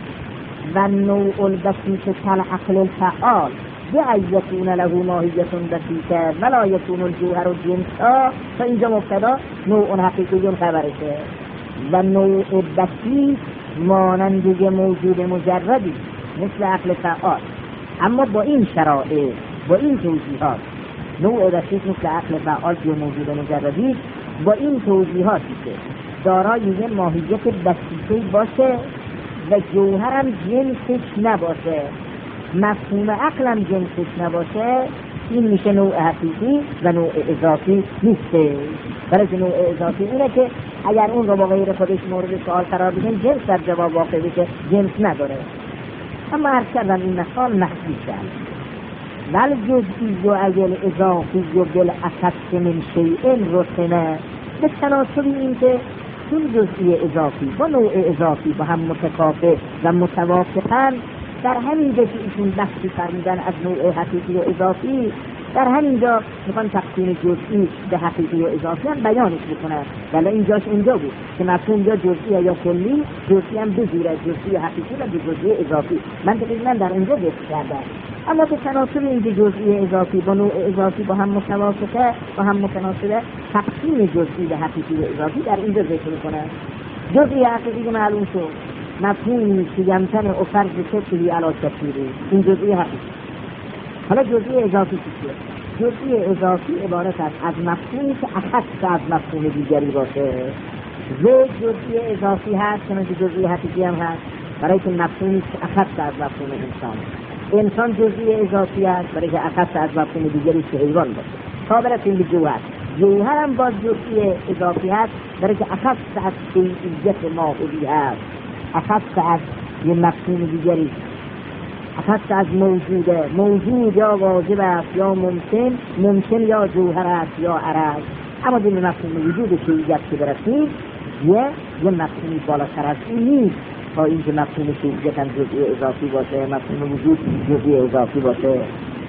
و نوع البسیط کالعقل الفعال بی‌ایتون له ماهیتون بسیطه ولا یکون الجوهر الجنسا. تا اینجا مبتدا نوع حقیقیون خبرشه. و نوع بسیط مانند یه موجود مجردی مثل عقل فعال، اما با این شرایط، با این توضیحات. نوع بسیط مثل عقل فعال یه موجود مجردی با این توضیحاتی که دارای یه ماهیت بسیطی باشه و جوهرم جنسش نباشه، مفهوم عقلم جنسش نباشه، این میشه نوع حقیقی و نوع اضافی نیسته. برای نوع اضافی اینه که اگر اون رو با غیر خودش مورد سوال قرار بدین جنس در جواب واقع بشه، جنس نداره. اما عرض کردم این مثال محضی کرد. ول جزئی و اجل اضافی و بالاخص من شیء رسنه، به تناسب این که چون جزئی اضافی با نوع اضافی با هم متکافئ و متوافقن، در همین جا که ایشون بحثی فرمودن از نوع حقیقی و اضافی، در همین جا میخوان تقسیم جزئی به حقیقی و اضافی هم بیانش بکنن. ولی اینجاش اینجا بود که مفهوم یا جزئی یا کلی، جزئی هم بزیره جزئی حقیقی و جزئی اضافی. من تقریبا در اینجا ذکر کردم. اما به تناسب اینکه جزئی اضافی با نوع اضافی با هم متوافقه، با هم متناسبه، تقسیم جزئی به حقیقی و اضافی در اینجا ذکر میکنن. جزئی حقیقی معلوم شد، مفهومی که یمتن و فرض کلی علا کثیری، این جزئی حقیقی. حالا جزئی اضافی چیه؟ جزئی اضافی عبارت است از مفهومی که اخص از مفهوم دیگری باشه. زید جزئی اضافی هست که جزئی حقیقی هم هست، برای که مفهومی که اخص از مفهوم انسان. انسان جزئی اضافی است برای که اخص از مفهوم دیگری که حیوان باشه. تا برسیم به جوهر، جوهر هم باز جزئی اضافی هست برای که اخص از شیئیت ماهوی هست، اخص از یه مفهوم دیگری، اخص از موجوده. موجود یا واجب است یا ممکن یا جوهر است یا عرض. اما به مفهوم وجود شیئیت که برسیم یه مفهومی بالاتر از این نیست تا اینکه مفهوم شیئیت هم جزئی اضافی باشه، مفهوم وجود جزئی اضافی باشه.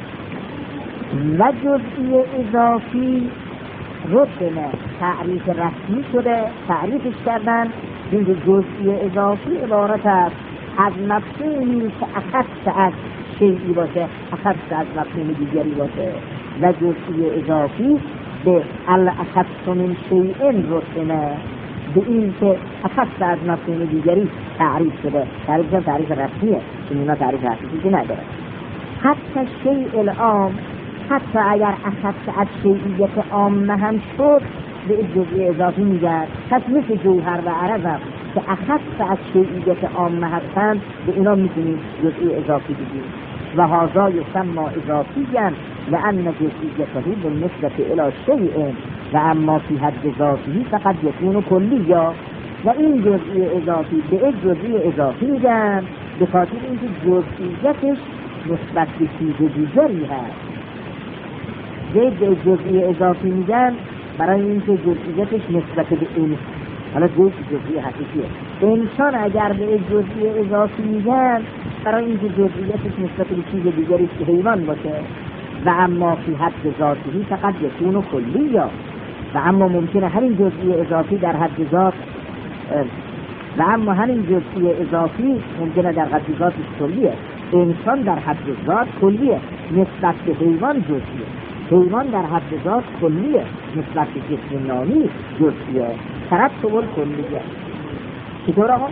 و جزئی اضافی رسمه تعریف رسمی شده، تعریفش کردن. این جزئی اضافی عبارت است از مفهومی که اخص از شیئی باشه، اخص از مفهوم دیگری باشه. و جزئی اضافی به الاخص من شیء رسمه، به این که اخص از مفهوم دیگری تعریف شده. تعریف رسمیه، اینا تعریف حقیقی که نداره. حتی شیء العام، حتی اگر اخص از شیئیت عامه هم شد، به جزئی اضافی میگن. پس مثل جوهر و عرض هم که اخص از شیئیت عامه هستند، به اینا میتونیم جزئی اضافی بگیم. و هذا یسمى اضافیاً لأن جزئیته بالنسبة الی شیء و اما فی حد ذاته فقط یکون کلیا. و این جزئی اضافی به جزئی اضافی میگن به خاطر اینکه جزئیتش نسبت به چیز دیگری هست. به جزئی اضافی میگن برای اینکه جزئیتش نسبت به این. حالا جزئی حقیقیه. انسان اگر به جزئی اضافی میگن برای اینکه جزئیتش نسبت به چیز دیگری که حیوان باشه. و اما فی حد ذاتی فقط یکون کلیا. و اما ممکنه همین جزئی اضافی در حد ذات و اما همین جزئی اضافی ممکنه در حد ذاتش کلیه. انسان در حد ذات کلیه، نسبت به حیوان جزئیه. حیوان در حد ذات کلیه، نسبت به جسم نامی جزئیه. ترتب کلیه. چطور آقا؟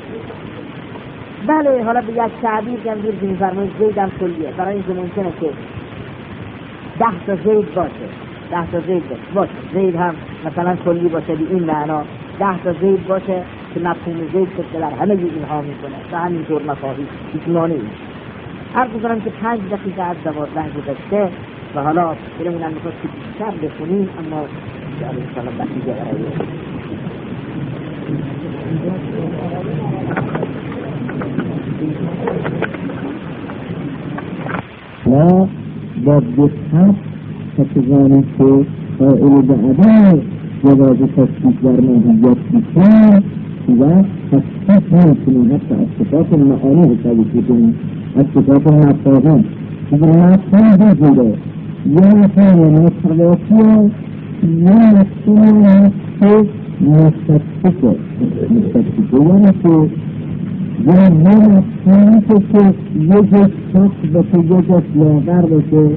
بله، حالا به یک تعبیر جمعیر که می‌فرمایید زید هم کلیه. برای اینکه ممکنه که 10 تا زید باشه، 10 تا زید باشه، زید هم مثلا کلی باشه به این معنا، 10 تا زید باشه که مفهوم زید که در همه اینها میکنه و همینطور مفاهیم هیچ مانعی نیست. عرض می‌کنم که 5 دقیقه از 12 گذشته و حالا دلمونم میخواد که بیشتر بخونیم، اما انشاءالله بقیه برای و با دقت کسانی که قائل به عدم جواز تصدیق در ماهیت بیشتر و تصدیق نمیتونیم حتی از صفات معانی حسابی کنیم، از صفات مفاهیم چیزی مفهوم بگیره یا مفهوم متواتی یا مفهوم نفس مستقصه یعنی که یا مفهومی که یه جز سخت باشه یه جز لاغر باشه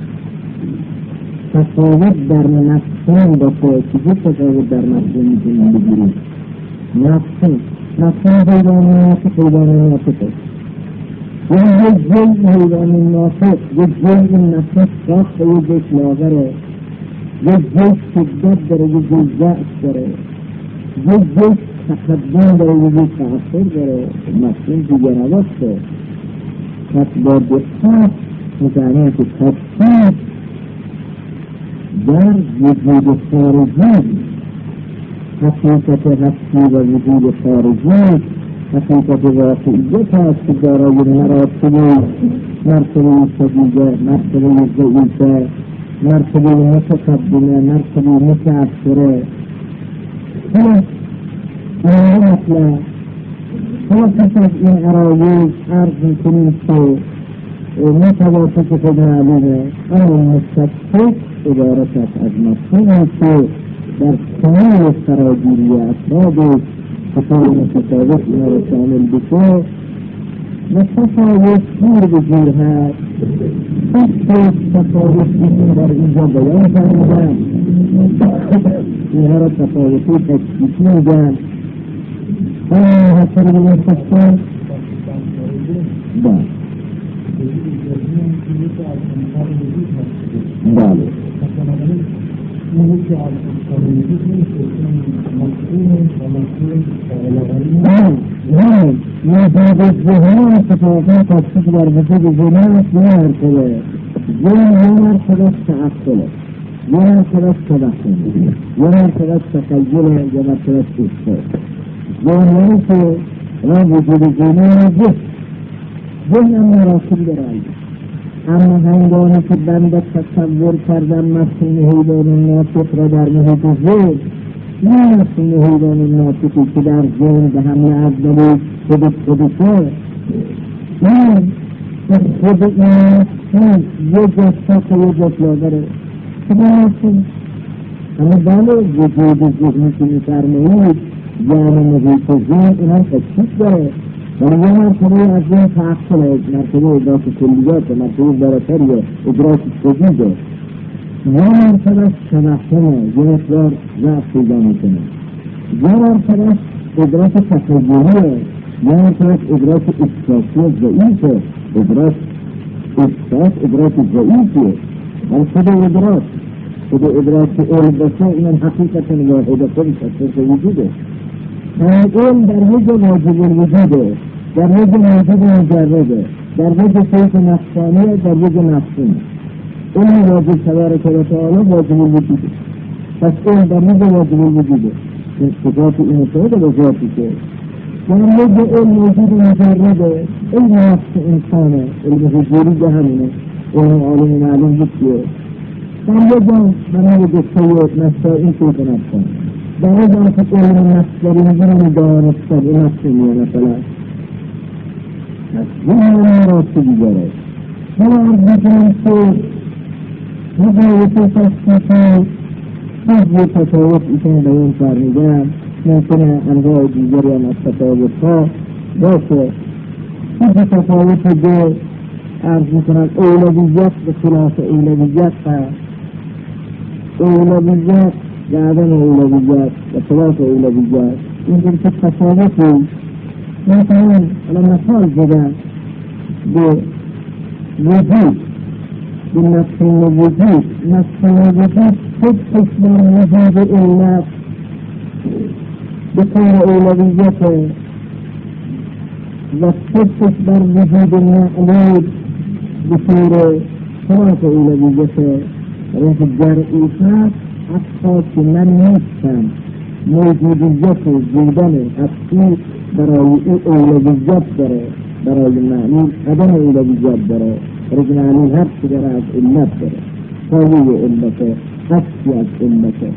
تفاوت در مفهوم باشه چیزی تفاوت در مفهوم میتونیم بگیریم مفهوم حیوان ناطقه یا یه جز حیوان ناطق یه جز نفس سخت و یه جز لاغره یه جز شدت داره یه جز ضعف داره یه جز تقدم داره یه جز تأخر داره مفهوم دیگر نباشه پس با دقت متعنی که تصدیق در وجود خارجی حقیقت هستی و وجود خارجی حقیقت واقعیت هست که دارای مرتبه شدیده مرتبه ضعیفه مرتبه متقدمه مرتبه متأخره این مطلب حالا پس از این عرایض عرض میکنیم که متوافق خود معلومه اما مستقصد عبارت است از مفهومی که در کمال فراگیری افراد کتاب متفاوت اینا را شامل بشه و تفاوت گیر به گیر هست تفاوت این در اینجا بیان فرمودن اینها را تفاوتی تکلیفی میگن اما حسر مستقصد بله موجود الذهن تفاوت تفسیر در وجود ذهن است نه مرتبه یه مرتبه تعقله یه مرتبه تبخل یه مرتبه تخیله یه مرتبه تفسیر ذهنی که وجود ذهن ذهن مراتب دارد اما هنگامی که بنده تصور کردن مفهوم حیوان ناطق را در محیط ذهن نه مفهوم حیوان ناطقی که در ذهن به حمله اولی خودشه نه خود این مفهوم یه جسد و یه جسد داره خدا مفهوم اما بله وجود ذهنی که میفرمایید یعنی محیط ذهن این هم تشکیل داره ولی یه مرتبه از این تأخل مرتبه ادراک کلیات مرتبه براتری ادراک شدیده یه مرتبه شناختنه یه مقدار ضعف پیدا میکنه یه مرتبه ادراک تخیلیه یه مرتبه ادراک احساسی ضعیفه ادراک احساس ادراک ضعیفیه ولی خود ادراک علم باشه این حقیقتا واحده خودش اثر وجوده علم در یک واجب الوجوده در یک موجود مجرده در یک صفت نفسانیه در یک نفسونه علم واجب تبارک و تعالی واجب الوجوده پس علم در یک واجب الوجوده صفات این صفت به ذاتی که در یک علم موجود مجرده علم نفس انسانه علم حضوری به همینه علم عالم معلوم یکیه در یک جان برای گفته نفسا این صفت نفسانه در این جان که علم نفس در اینجا میدانستد این نفسیه مثلا این مراتب دیگره حالا عرض میکنم که مجاوطه تصدیقی چیزی تفاوت ایشان بیان فرمیدن ممکنه انواع دیگری هم از تفاوت ها باشه چیزی تفاوت دیگه عرض میکنم اولویت به خلاف اولویت هست اولویت و عدم اولویت و خلاف اولویت اینجور که تفاوتی مثلا مثال زدن به وجود به مفهوم وجود مفهوم وجود خود بر وجود علت به طور اولویت و خود بر وجود معلول به طور خلاف اولویت راه جرعی هست حتی که من نیستم موجودیت بودن هستی برای او اولویت داره، برای معنی عدم اولویت داره، برای معنی هر چیزی از علت داره، تاوی علت، هستی از علت.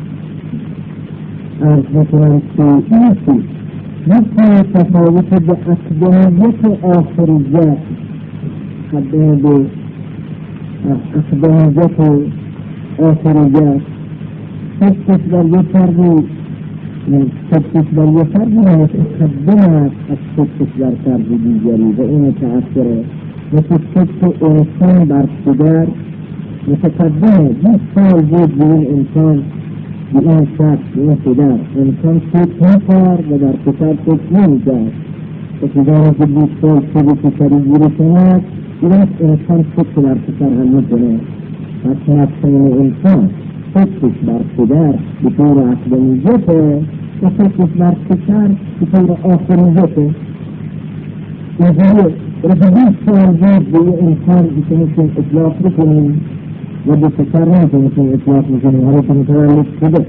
عرض میکنم که این مثل تفاوت به اقدامیت آخریت، به اقدامیت آخریت خودش در یک فردی خودش در یک فردی متقدم است از خودش در فرد دیگری و این متأثره، مثل خودش انسان بر دیگر متقدمه. 20 سال بود به این انسان، به این شخص، به این پدر انسان فکر میکرد و در پدر فکر نمیکرد و پدر که 20 سال خود پدری گیره کند این انسان فکر در پدر هم میکنه. پس نفسین انسان فکرش بر پدر به طور اقدامیته و فکرش بر پدر به طور آخریته. اینجوری رفت 20 سال بود به این انسان میتونیم اطلاق بکنیم و به پدر نمیتونیم اطلاق بکنیم، حالا که متولد شده.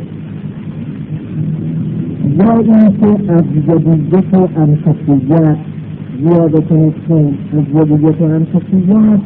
یا اینکه از جدیدت و انفسیت زیاده کنستون، از جدیدت و انفسیت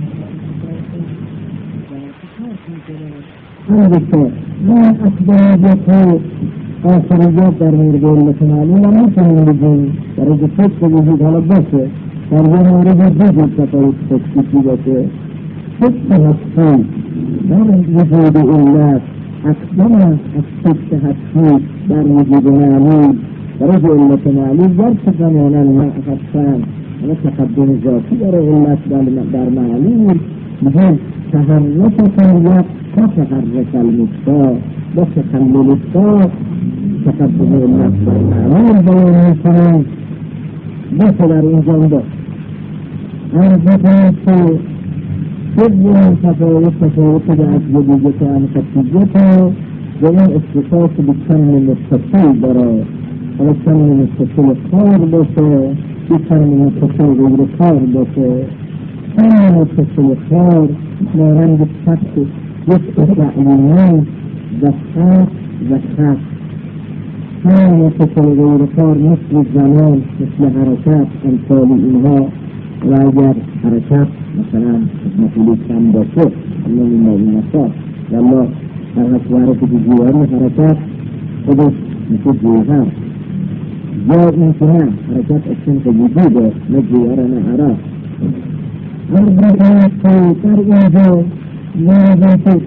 همینطور من اقدامیت و آخریت در مورد علت معلی و میتونیم بگیم برای که فکر وجود حالا باشه در یه مورد بگید تفاوت فکری باشه. فکر هستی در وجود علت اقدام است از فکر هستی در وجود معلی برای علت معلی ورچه زمانن معفتن و تقدم ذاتی داره علت در معلی بگیم تحرک کنیت تا تحرک المستا با تخلل السا تقدم علت در معلی بیان میکنیم. باشه در اینجا باشه عرض میکنیم که خود تفاوت به اجزیت انفسیت و این اختصاص به کم متصل داره. حالا کم متصل کار باشه، به کم متصل غیر کار باشه. کم متصل کار مانند سخت یک اطلاعیمان و خط و خط. کم متصل غیر کار مثل زمان، مثل حرکت، امثال اینها. و اگر حرکت مثلا مطلوب کم باشه همین مبینسا والله در حرکت جواری حرکت خودش میشه جوهر یا این که نه حرکت اصلا که وجوده نه جوهر نه عرب. عرض میکنم که در اینجا لازم که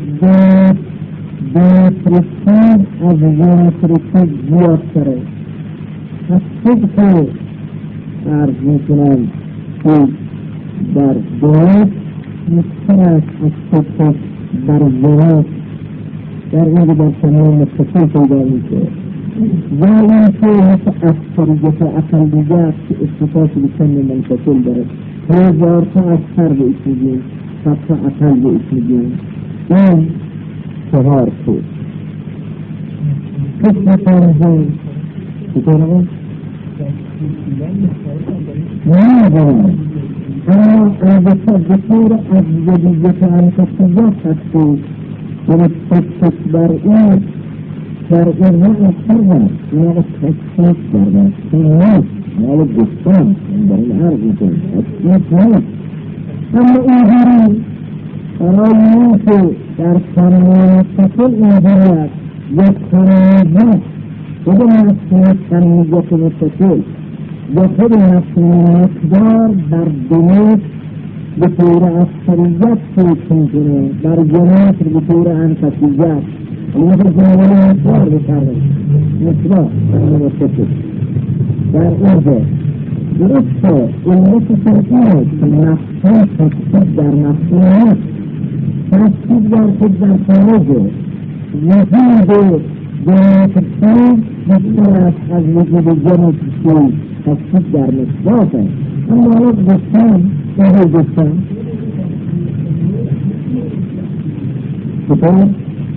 داترسان از یاترسان زیاد کرده. از خود که عرض میکنم که در دنیا مستر است از خودش در زراعت در اینجا در تمام متصل پیدا میشه و این که مثل اکثریت و اقلیت که اختصاص به کم منفصل داره. هزارتا اکثر به اسم میگیم، صدتا اقل به اسم میگیم. این 4 خود قسم پنجم چطور نمیدونم اما البته بطور از جدیدت انفسیت هستی یعنی تکتک بر این در این نوع فرد این نوع تکتک بردن این نیست نوع گفتان در این عرض میکنم تکتک نیست. اما اینجوری برای این که در تنمون متصل اینجوری است یک تنمیت خود نفس تنمیت متصل و خود نفس مقدار در دنیت به طور اکثریت فکر میکنه، در جنات به طور انفسیت مثل جنوال مقدار بکرده مقدار متصل در اینجا درسته علت سرطانه که نفسان تکتیب در نفسیت تکتیب در خود در خارجه وجود جنات خود بسیار است از وجود جنات خود تکتیب در مصداقه. اما حالا گفتم چه گفتم چطور؟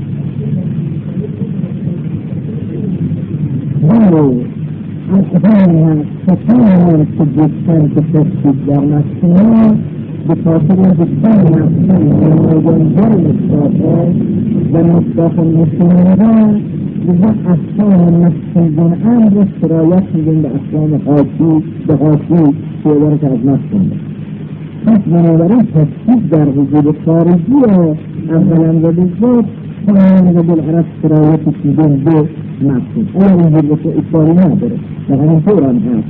بله اصلا ستان که گفتن که تکتیب در مصداقه به خاطر گفتن نفسان نمایانگر مصداقه و مصداق مسلمه لذا احکام مقصودن امر سرایت میدن به احکام حاکی به حاکی که عبارت از نفس کنده. پس بنابراین تصدیق در وجود خارجی اولا و بالذات تمام و بالعرف سرایت میدن به مقصود. اگر اینجور بشه اشکالی نداره و همینطور هم هست.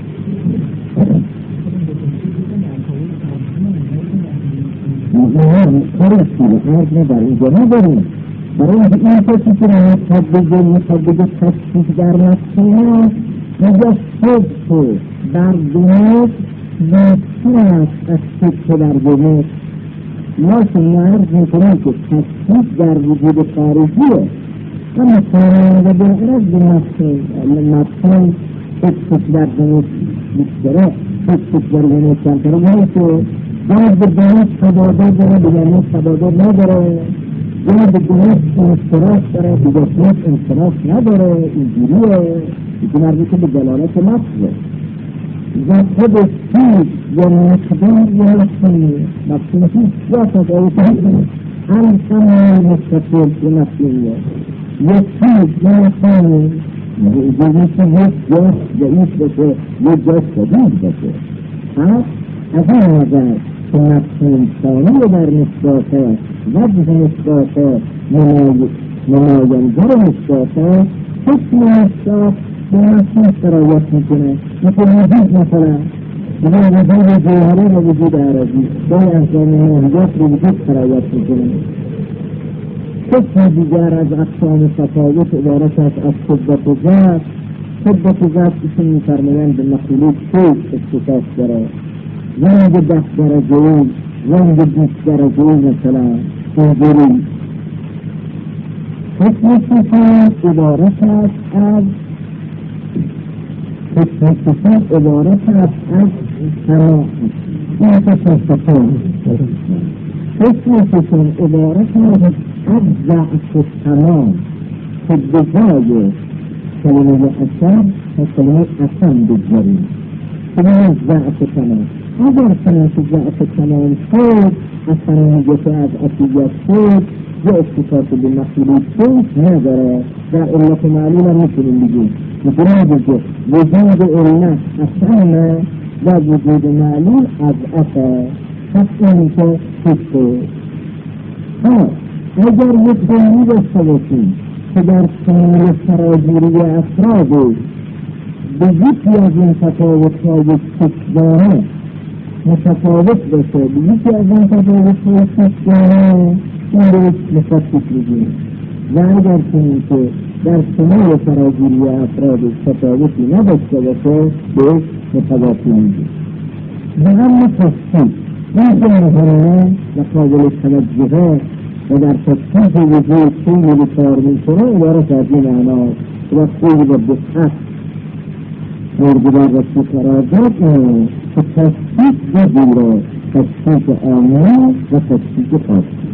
خرستی عرض ندار اینجا نداریم برای این کسی که مطبق تصدیق در مقصود اینجا صدق در دنیا بیشتر است از صدق در دنیا. لیکن عرض میکنم که تصدیق در وجود خارجیه اما تمام و بالعرض به مقصود صدق در دنیا بیشتره صدق در دنیا کمتره نیست باید به دنیش تبادل داره بگرنیش تبادل نداره یا به دنیش انصراف داره بگرنیش انصراف نداره اینجوریه این مربوط به دلالت نفسه و خود چیز یا مقدار یا مقصود هیچ یا تفاوت هستند همه مستقل به نفسیه یک چیز یا مقصود جنیش یک جاش ضعیف بشه یک جاش شدید بشه از این نظر که نفس انسانی در نسباته وجه نسباته نماینگر نسباته حکم نسبات به نفس سرایت میکنه مثل وجود مثلا وجود جوهری و وجود عرضی با احکام نماینجات به وجود سرایت میکنه. حکم دیگر از اقسام تفاوت عبارت است از صدت و ذات. صدت و ذات اسم میفرمایند به مخلوق شیء اختصاص داره رنگ 10 درجه‌ای رنگ 20 درجه‌ای مثلا اینجوری. حکم صفات عبارت است از تمام این تصفیه حکم صفات عبارت است از ضعف تمام که بجای کلمه اصم و کلمه اصم بگذاریم کلمه ضعف تمام. اگر کنیش ضعف تمام شد اصلا از عطیت شد یا اختصاص به مخلوق شد نداره در علت معلوم هم میتونیم بگیم میتونیم بگیم وجود علت اصلا و وجود معلوم از اصلا پس این که خسته اگر یک دنی داشته باشیم که در کامل فراگیری افراد به یکی از این تفاوت‌های سکدانه متفاوت باشه به یکی از این تفاوت‌های سکدانه این رو مفصل بگیم و اگر کنیم که در کامل فراگیری افراد تفاوتی نداشته باشه به متفاوتی میگیم و اما تصدیق این که مهمه و قابل توجهه و در تصدیق وجود خیلی کار میکنه عبارت از این معنا و خیلی با دقت مردبار رسول قرار داد که تصدیق بگیره تصدیق آمین و تصدیق خاصی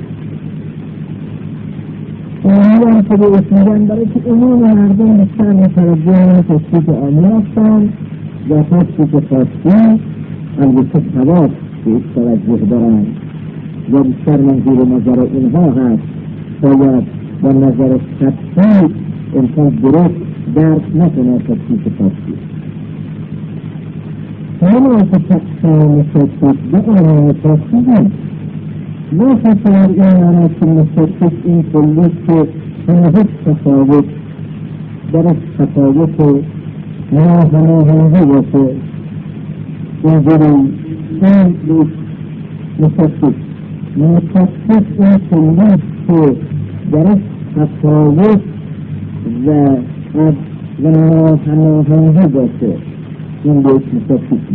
آمین هم که به اسمیدن برای که امون مردم بسر متوجه تصدیق آمین هستند و تصدیق خاصی البته ثواب به ایک توجه دارند و بیشتر منظور نظر اینها هست باید با نظر تصدیق انسان درست درک نکنه تصدیق خاصی همه که تقسیم تصدیق به آنها تصدیق نه خطر این آنها که مصدق این کلی که هنوز تفاوت در تفاوت ناهماهنگی باشه اینجوری این مصدق متصف این کلی که در تفاوت و از ناهماهنگی باشه این به اسم متصفی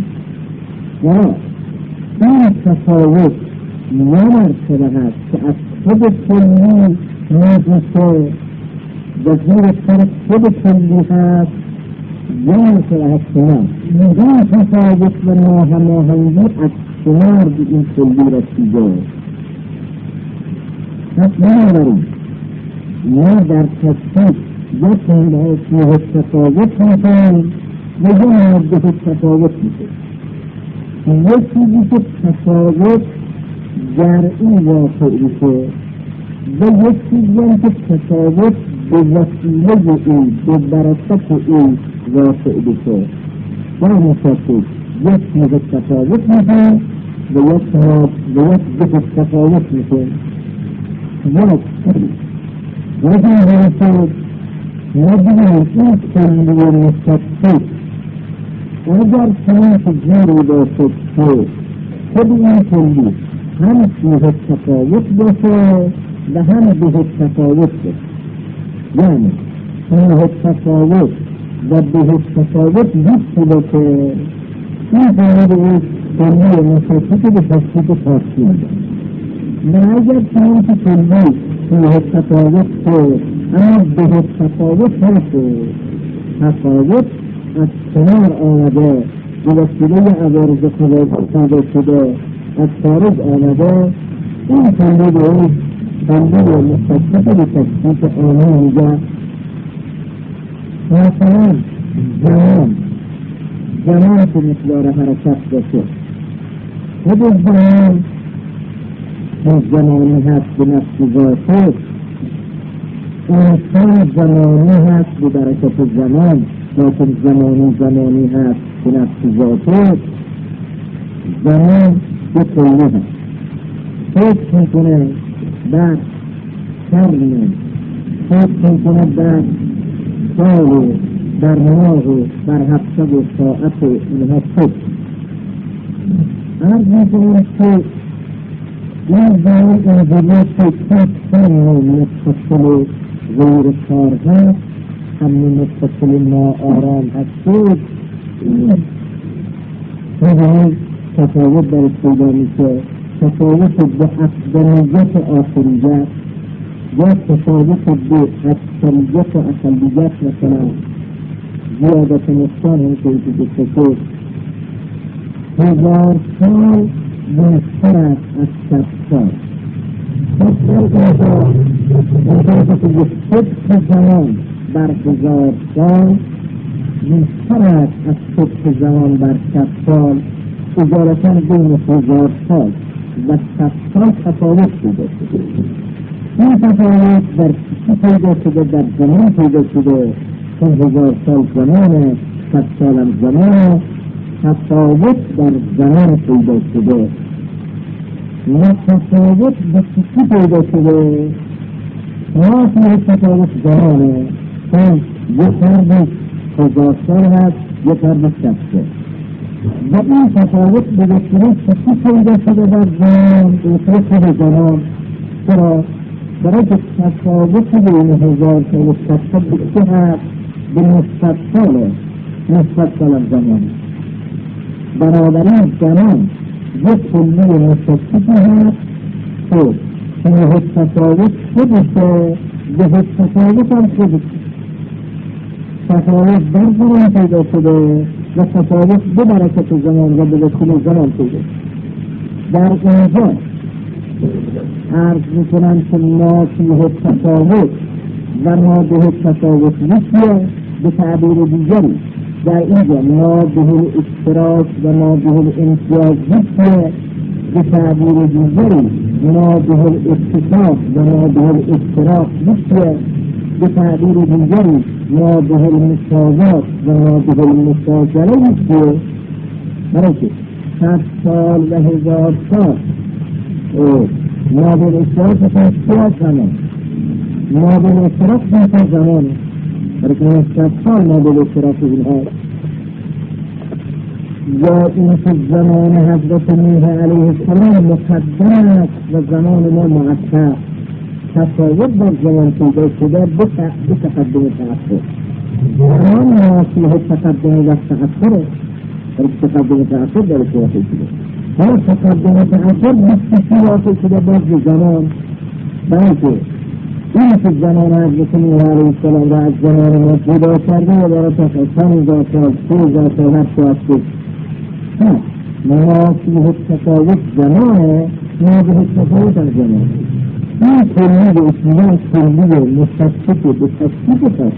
این تفاوت مرتبه هست که از خود کلی موجوده و زیر سر خود کلی هست یا مرتبه هست کنار این تفاوت و ناهماهنگی از کنار به این کلی رسیده. پس بنابراین ما در تصدیق یک نوع تفاوت میکنیم و یه ماده تفاوت میشه یک چیزی که تفاوت جرعی واقع میشه و یک چیزی که تفاوت به وسیله او به برکت او واقع بشه در مصافی یک موقع تفاوت میشه و یک جهت تفاوت میشه یک این نبیدیم این کلی مصافی اگر چنین که جوری باشد که خود این کلی هم جهت تفاوت باشه و هم جهت تفاوت باشه یعنی جهت تفاوت و جهت تفاوت هیچی باشه این جانب کلی مصافی که به تصدیق تاثیر داره و اگر چنین که کلی جهت تفاوت که اما جهت تفاوت هست تفاوت از کنار آمده به وسیله عوارض خدا شده از خارج آمده این کلی به اون کلی مصافی به تصدیق آنها میگه مثلا زمان که مقدار حرکت باشه خود زمانی هست به نفس ذاته انسان زمانی هست به برکت زمان لیکن زمانی هست به نفس ذاته زمان به کلی هست فکر میکنه در قرن فکر میکنه در سال در ماه در هفته و ساعت اینها فکر عرض میکنم که این زمان انجلی فکر کنه متصل غیر کار هست همین متصل ناآرام هست این تفاوت در پیدا میشه تفاوت به افضلیت آخریت یا تفاوت به اکثریت و اقلیت مثلا زیادت نقصان هم که ایتی بسکر 1000 سال بهتر است از 100 سال اینطور که یک صبح زمان بر 1000 سال بهتر است از صبح زمان بر 100 سال اجارتا بین 1000 سال و 100 سال تفاوت پیدا شده این تفاوت در چی پیدا شده در زمان پیدا شده چون 1000 سال زمانه 100 سال هم زمانه تفاوت در زمان پیدا شده تفاوت به چی پیدا شده ما توی تفاوت زمانه چون یک فرد 1000 سال هست یک فرد 100 سال و این تفاوت به وسیله چی پیدا شده در زمان به خود زمان چرا برای که تفاوت بین 1000 سال و 100 سال بکته هست به نسبت سال زمان بنابراین زمان یک کلی مصافی هست که به تفاوت خودشه به تفاوت هم خودشه تفاوت در زمان پیدا شده و تفاوت به برکت زمان و به وسیله زمان پیدا در اینجا عرض میکنم که نافیه تفاوت و نابه تفاوت نیستیه به تعبیر دیگری در اینجا نابه الاشتراک و نابه الامتیاز نیستیه به تعبیر دیگری نابه الاتفاق و نابه الاشتراک نیستیه به تعبیر دیگری نابه المساوات و نابه المساجره نیستیه برای که 100 سال و 1000 سال نابل اشتراک تشکیل زمان نابل اشتراک تشکیل زمان برای که 100 سال نابل اشتراک این هست یا این که زمان حضرت نوح علیه السلام مقدم است و زمان ما مؤخر تفاوت در زمان پیدا شده به تقدم تأخر زمان ناسیه تقدم و تأخره برای که تقدم تأخر در واقع شده هر تقدم تأخر بسیسی واقع شده باز زمان بلکه این که زمان حضرت نوح علیه السلام را از زمان ما جدا کرده و برای تقدم 5000 سال 3000 سال هر شو هسته ناسیه تفاوت زمانه نابه تفاوت از زمان این کلی به اسمیان کلی مستشک به تصدیق هست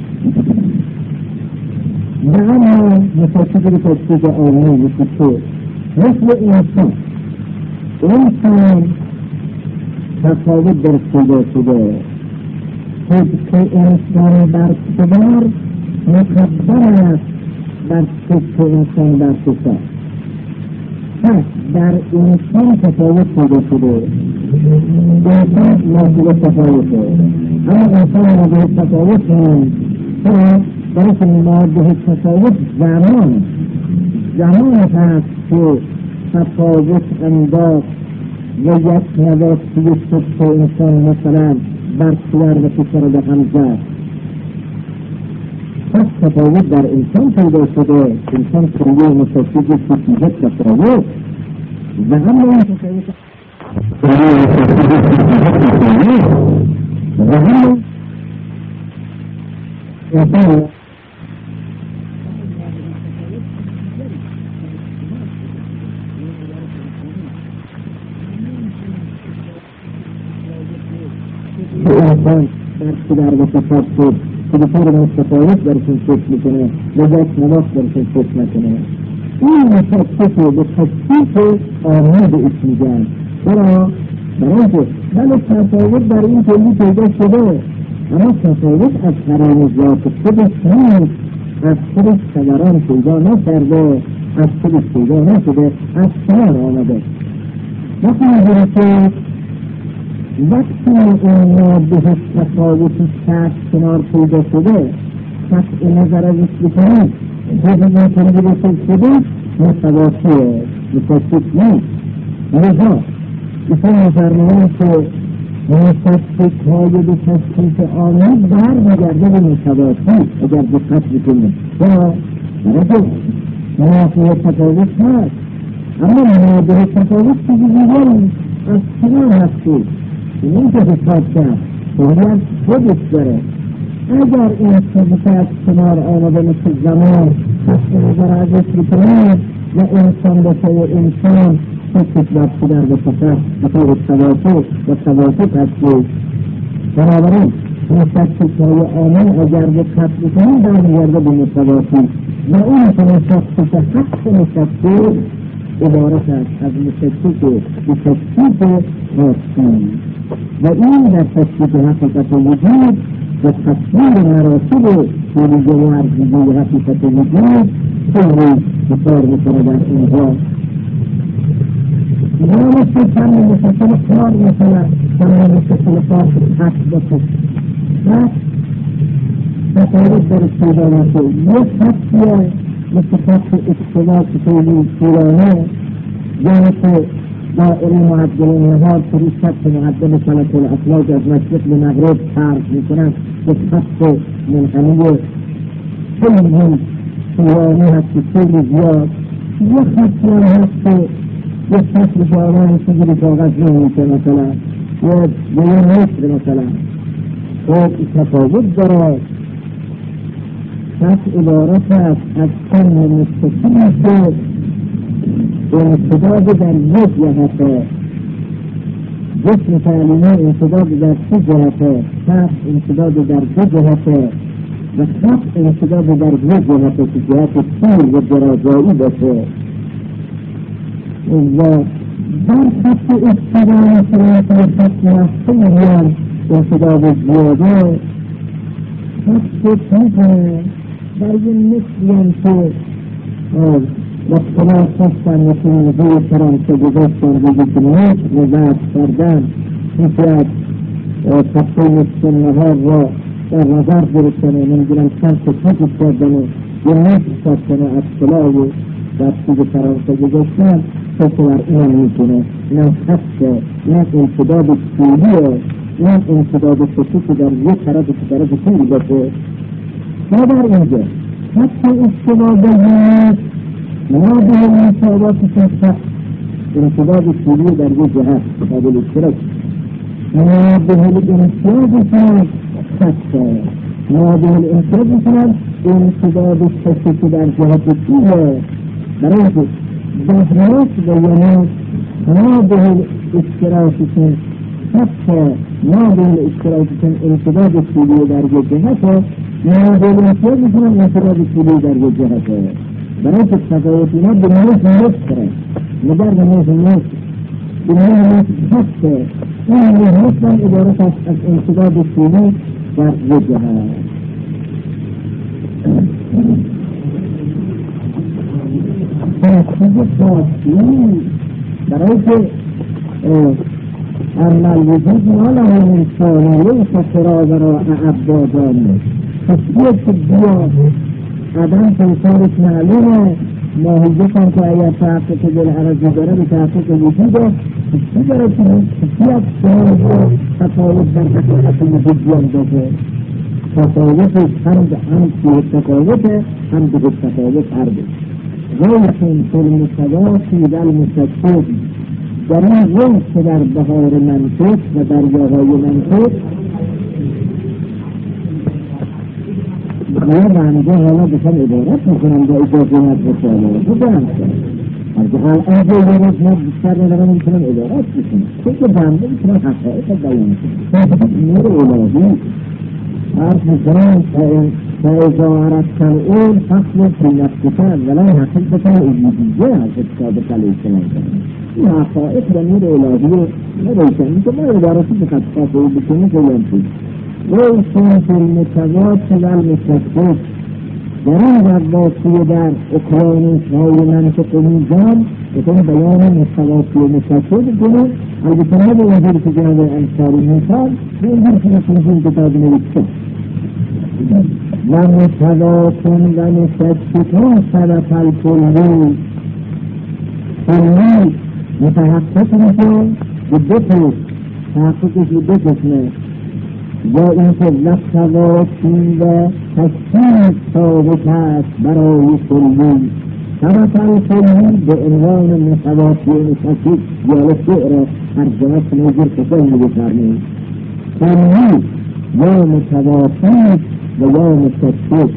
و اما مستشک به تصدیق آنه یکی که مثل انسان تفاوت در پیدا شده. صدق انسان بر کبار مقدم است بر صدق انسان بر کسا. پس در انسان تفاوت پیدا شده. انسان موضوع تفاوته، اما انسان موضوع تفاوت نیست. چرا؟ برای که موضوع تفاوت زمان هست که تفاوت انداز و یک نواسی صدق انسان مثلا بر سوار و کسر و هم زد. پس تفاوت در انسان پیدا شده. انسان کلیه متصید سیزه تفاوت و هم این تفاوت و هم انسان انسان در وسط شد که بطور متفاوت برشون فکر میکنه و یک نواس برشون فکر نکنه. این متفاوت به تصدیق آمد اسم میگن. برای که بله تفاوت در این کلی پیدا شده، اما تفاوت از قرار ذات خودش نیست، از خودش خبران پیدا نکرده، از خودش پیدا نشده، از کنار آمده. وقتی میگه که وقتی این ماده تفاوتی شخص کنار پیدا شده، قطع نظر از بکنید جزی کنید رسول شده متواتیه، متوسط نیست. لذا ایسان مفرمانه که متوسط های به تصدیق آمد برمیگرده به متواتی اگر دقت بکنید. برای که منافع تفاوت هست، اما ماده تفاوت چیزی دیگری از کنار هستی این که حساب کرد باید خودش داره. اگر این چیزی از کنار آمده مثل زمان قطع نظر ازش بکنید و انسان بسای انسان خودش بسته در بسفر بطور تواتق هستی. بنابراین مشخص های آمن اگر به قطع بکنید برمیگرده به متواتی و اون که مشخص حق مشخص عبارت است از مشخص به تصدیق راستی و این در تصدیق حقیقت وجود و تصویر مراتب تولیده و عرضیده حقیقت وجود خیلی بسار میکنه در اینجا. یا مثل کمی مشکل کار مثلا کمی مشکل کار حق باشه حق تفاوت در پیدا نشه. یک حقیه مثل حق اختلاف خیلی طولانه یا مثل دائره معدل نهار سری شخص معدل صلات الاطلاق از مشرق به مغرب فرق میکنن که خط منحنی خیلی طولانی هست که خیلی زیاد. یک خطی هم هست که یک فصل جامعه چیزی کاغذ نمیشه مثلا یا یه متر مثلا خب تفاوت داره. خط عبارت است از کن مستقیمی که انصداد در یک جهته، جسم تعلیمی انصداد در سه جهته، خط انصداد در دو جهته و خط انصداد در یک جهته که جهت طول و درازایی باشه. و در خط اصطدار مثلا خط مستقیمی هم انصداد زیاده خط میکنه در یه مثلی هم که وقتلا خستن و تنظیر فرانسه گذاشتن بگیتنیت و بعد کردن میشه از تقسیم سنه ها را در نظر برسنه نمیدونم چند تکنیک کردن و یه نصف ساختنه از کلاه و در سید فرانسه گذاشتن کسور این میکنه نه خسته نه انتداد طولیه نه انتداد خصوصی در یک طرف طولی باشه. ما در اینجا حتی استداد نیست منابع المساوات تنفق انتداد طولی در یک جهت قابل اشتراک. منابع الامتیاز کنند خسته منابع الامتیاز کنند انتداد خصوصی در جهت طوله. برای اینکه بهرات و یعنی منابع الاشتراکشون حتی منابع الاشتراکشون انتداد طولی در یک جهت منابع الامتیاز کنند انتداد طولی در یک جهت. برای که تفاوت اینا به نوع نفت کرد مگر به نوع نفت به نوع نفت هسته این مهنت من عبارت است از انقلاب سیمی در یک جهت. تحصیل خاصی برای که عمل وجود ماله من ثانیه فراغ را اعبادانه تصویه که بیا قدم تنسارش معلومه ماهیده کن که اگر تحقیق دل عرضی داره به تحقیق وجوده تصویه داره که تصویه سنازه تفاوت در حقیقت وجود بیانده تفاوتش هم توی تفاوته هم به تفاوت عرضه روشن فلمتواسی در مستقصد در این روش که در بهار منطق و دریاهای منطق من بنده حالا بسن عبارت میکنم با اجازه مدرساله بودم از الان جایی ما بیشتر ندارم میتونم عبارت بکنم که بنده میتونم حقایق بیان کنم نور الهی عرض میکنم فإذا أردت الأول فصل في نفسك ولا حقيقة وجودية حقيقة بكالي السلام این حقائق و نور الهی نروشن که ما عبارتی بخط خاصه بکنی کلام شد روشن فی المتواصل و المستقصد در این رواسی در اقرانش های منطق و میزان بکن بیان متواصل و مستقصد کنید البته ما به اینجور که جناب انصاری میخواد به اینجور که نکنید کتاب نوشته و متواصل و مستقصد صدف الکلی کلی متحقق میشه به دو قسم تحققش به دو قسمه یا اینکه لطواتی و تصدیق ثابت است برای کلی طبعا کلی به عنوان متواتی و متحقق یا شعر ترجمه موجود کسانی بفرمایید کلی یا متواتی و یا متحقق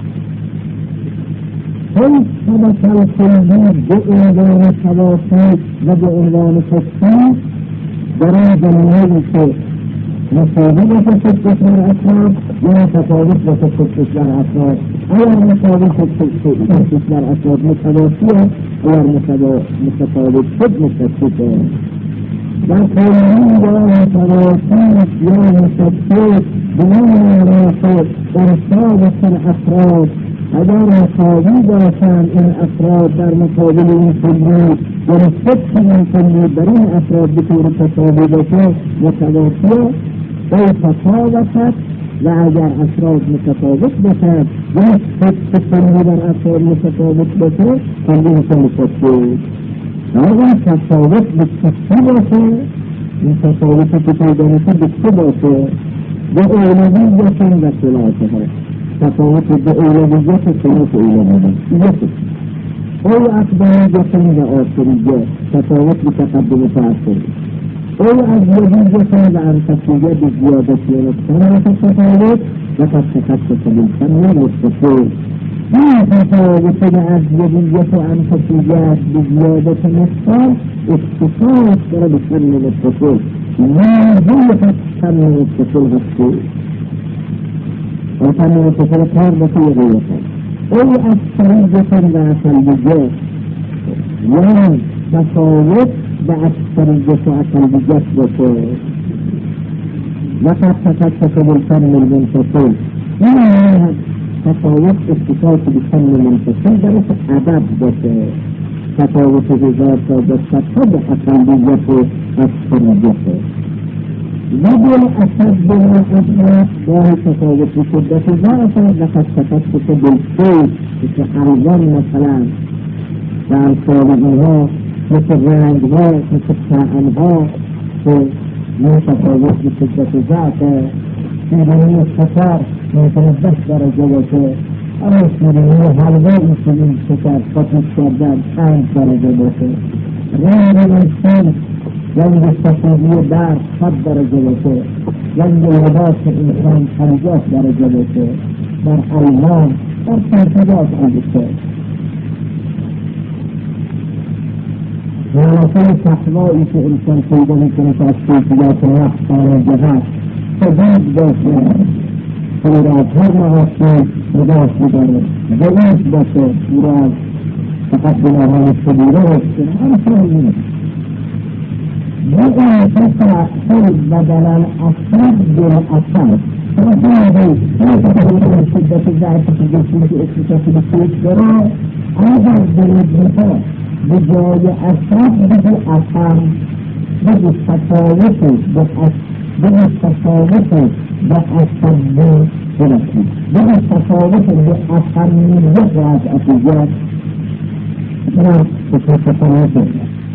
هل ثبت الکلی به عنوان تواصل و به عنوان تصدیق در این زمینه‌ای که مساوی باشه کشور افراد یا متفاوت باشه کشور افراد اگر مساوی کشور افراد متواصیه اگر متفاوت شد متفاوته و کلی یا متواصل یا متفاوت بنام مناسب در ثابت افراد اگر مساوی باشند این افراد در مقابل این کلی و نسبت این کلی بر این افراد به طور تساوی باشه متواصیه و تفاوتت و اگر افراد متفاوت باشند و نسبت کلی بر افراد متفاوت باشه کلی متفاوت اگر تفاوت به کسی باشه این تفاوتی که پیدا میشه به چه باشه به اولویتشون و خلافه تفاوت به اولویت و خلاف اولویت او اقدامیتشون و آخریت تفاوت به تقدم و تأخر او اولویتشون و انتفاعیت به زیادتی و نقصان و تفاوت و تفاوت بالفن و مستقل این تفاوت به اولویت و انتفاعیت به زیادت نقصان اختصاص داره به فن مستقل موضوع فن مستقل هسته و فن مستقل کار بسیار رویت او از طریقتن و اصلیت یعنی تفاوت به از طریقت و اصلیت باشه وقت تفاوت بالفن المنفصل این تفاوت اختصاص به فن منفصل درست ادب باشه تفاوت هزار تا دستتا به اصلیت و اصلیت و دل اصد بنا اصلا گاه تفاوت به شدت ضعف و تفاوت به بالفعل مثل حلوان مثلا و امثال اینها مثل رنگها مثل طعمها که این تفاوت به شدت ضعف شیرینی شکر ممکنه 10 درجه باشه اما شیرینی حلوایی که این شکر خاطر کردن 5 درجه باشه رنگ انسان رنگ سفیدی در 7 درجه باشه رنگ لباس انسان 50 درجه باشه در المان در 50 البته مناسب تقوایی که انسان پیدا میکنه که از کیفیات نفس خارجه شدید باشه او را از هر محاصل نگاه بداره ضعیف باشه او را از فقط به نامه صدیره هسته همچنین بقى تتأثر بدلا أصاب بالأثر فهذه هذه شدة الضعف في الجسم في اكتشاف الجراء أيضا بالإضافة بجاي أصاب بالأثر بالتفاوت بالتفاوت بالأصاب ولكن بالتفاوت بأهمية الأشياء لا تتفاوت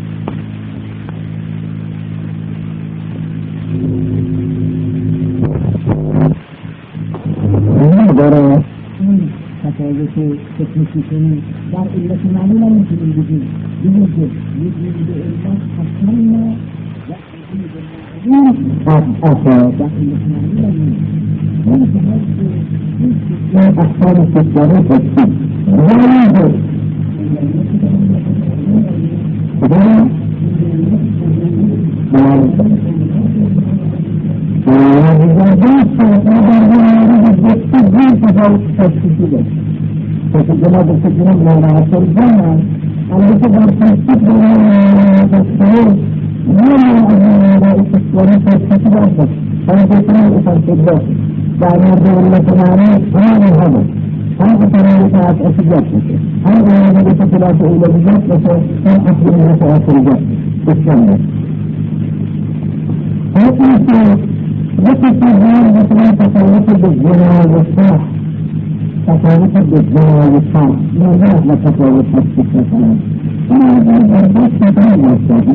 درجة تفاوت تكنيكي در علة معلومة يمكن الوجود يوجد بإلا حصلنا لا أحسن في الطريق السن لا يوجد فكما بالتجربة من عصر الجامعة التي ترتبط بالتصوير من الأجنباء التصوير فالتجربة فالتجربة فالتجربة بعد ما الله تعالى هذا طريقة أسجابك هذا الذي تتلاقى إلى الجاب وسيكون أفضل من أسر الجاب بالكامل هذا ذكر هذا مثلا تفاوت بالزنا والصح تفاوت بالزنا والصح لا لا تفاوت في الكلام أنا بس تتعلم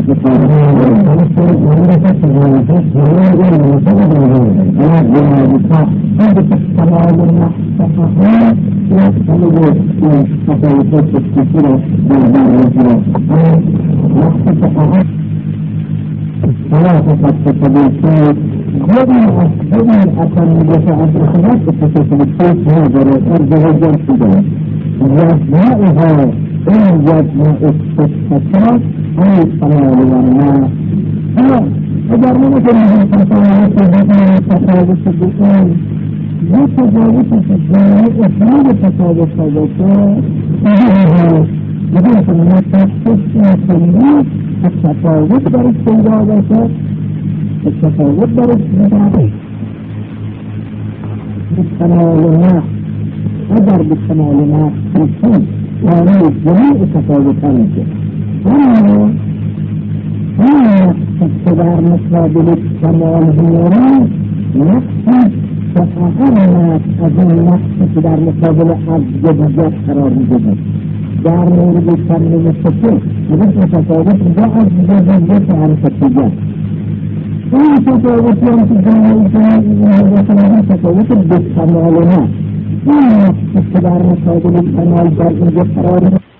ولا تفكر بالشيء هذه أكثر دفاع الخلاف بخصوص الصوت هذا الأرض والجر كذا جزاؤها إن جزاء الصفات أي الصلاة والماء إذا رمت لها تفاوت بين تفاوت الدخول وتفاوت الجزاء وفي تفاوت الدخول بدون ما تستثني التفاوت در السيارات التفاوت در السيارات بالتمالنا أدر بالتمالنا الحين وعنيد جميع التفاوتات هنا تقدر مقابل التمال هنوران نقصد فأغرنا أظن نقصد تقدر مقابل الجديد قرار جديد در مورد فن مستقل مثل تفاوت جاءت بجزء عن التجار این تفاوت هم که جامعه تفاوت بالتمالنا این اقتدار مقابل التمال در اینجا قرار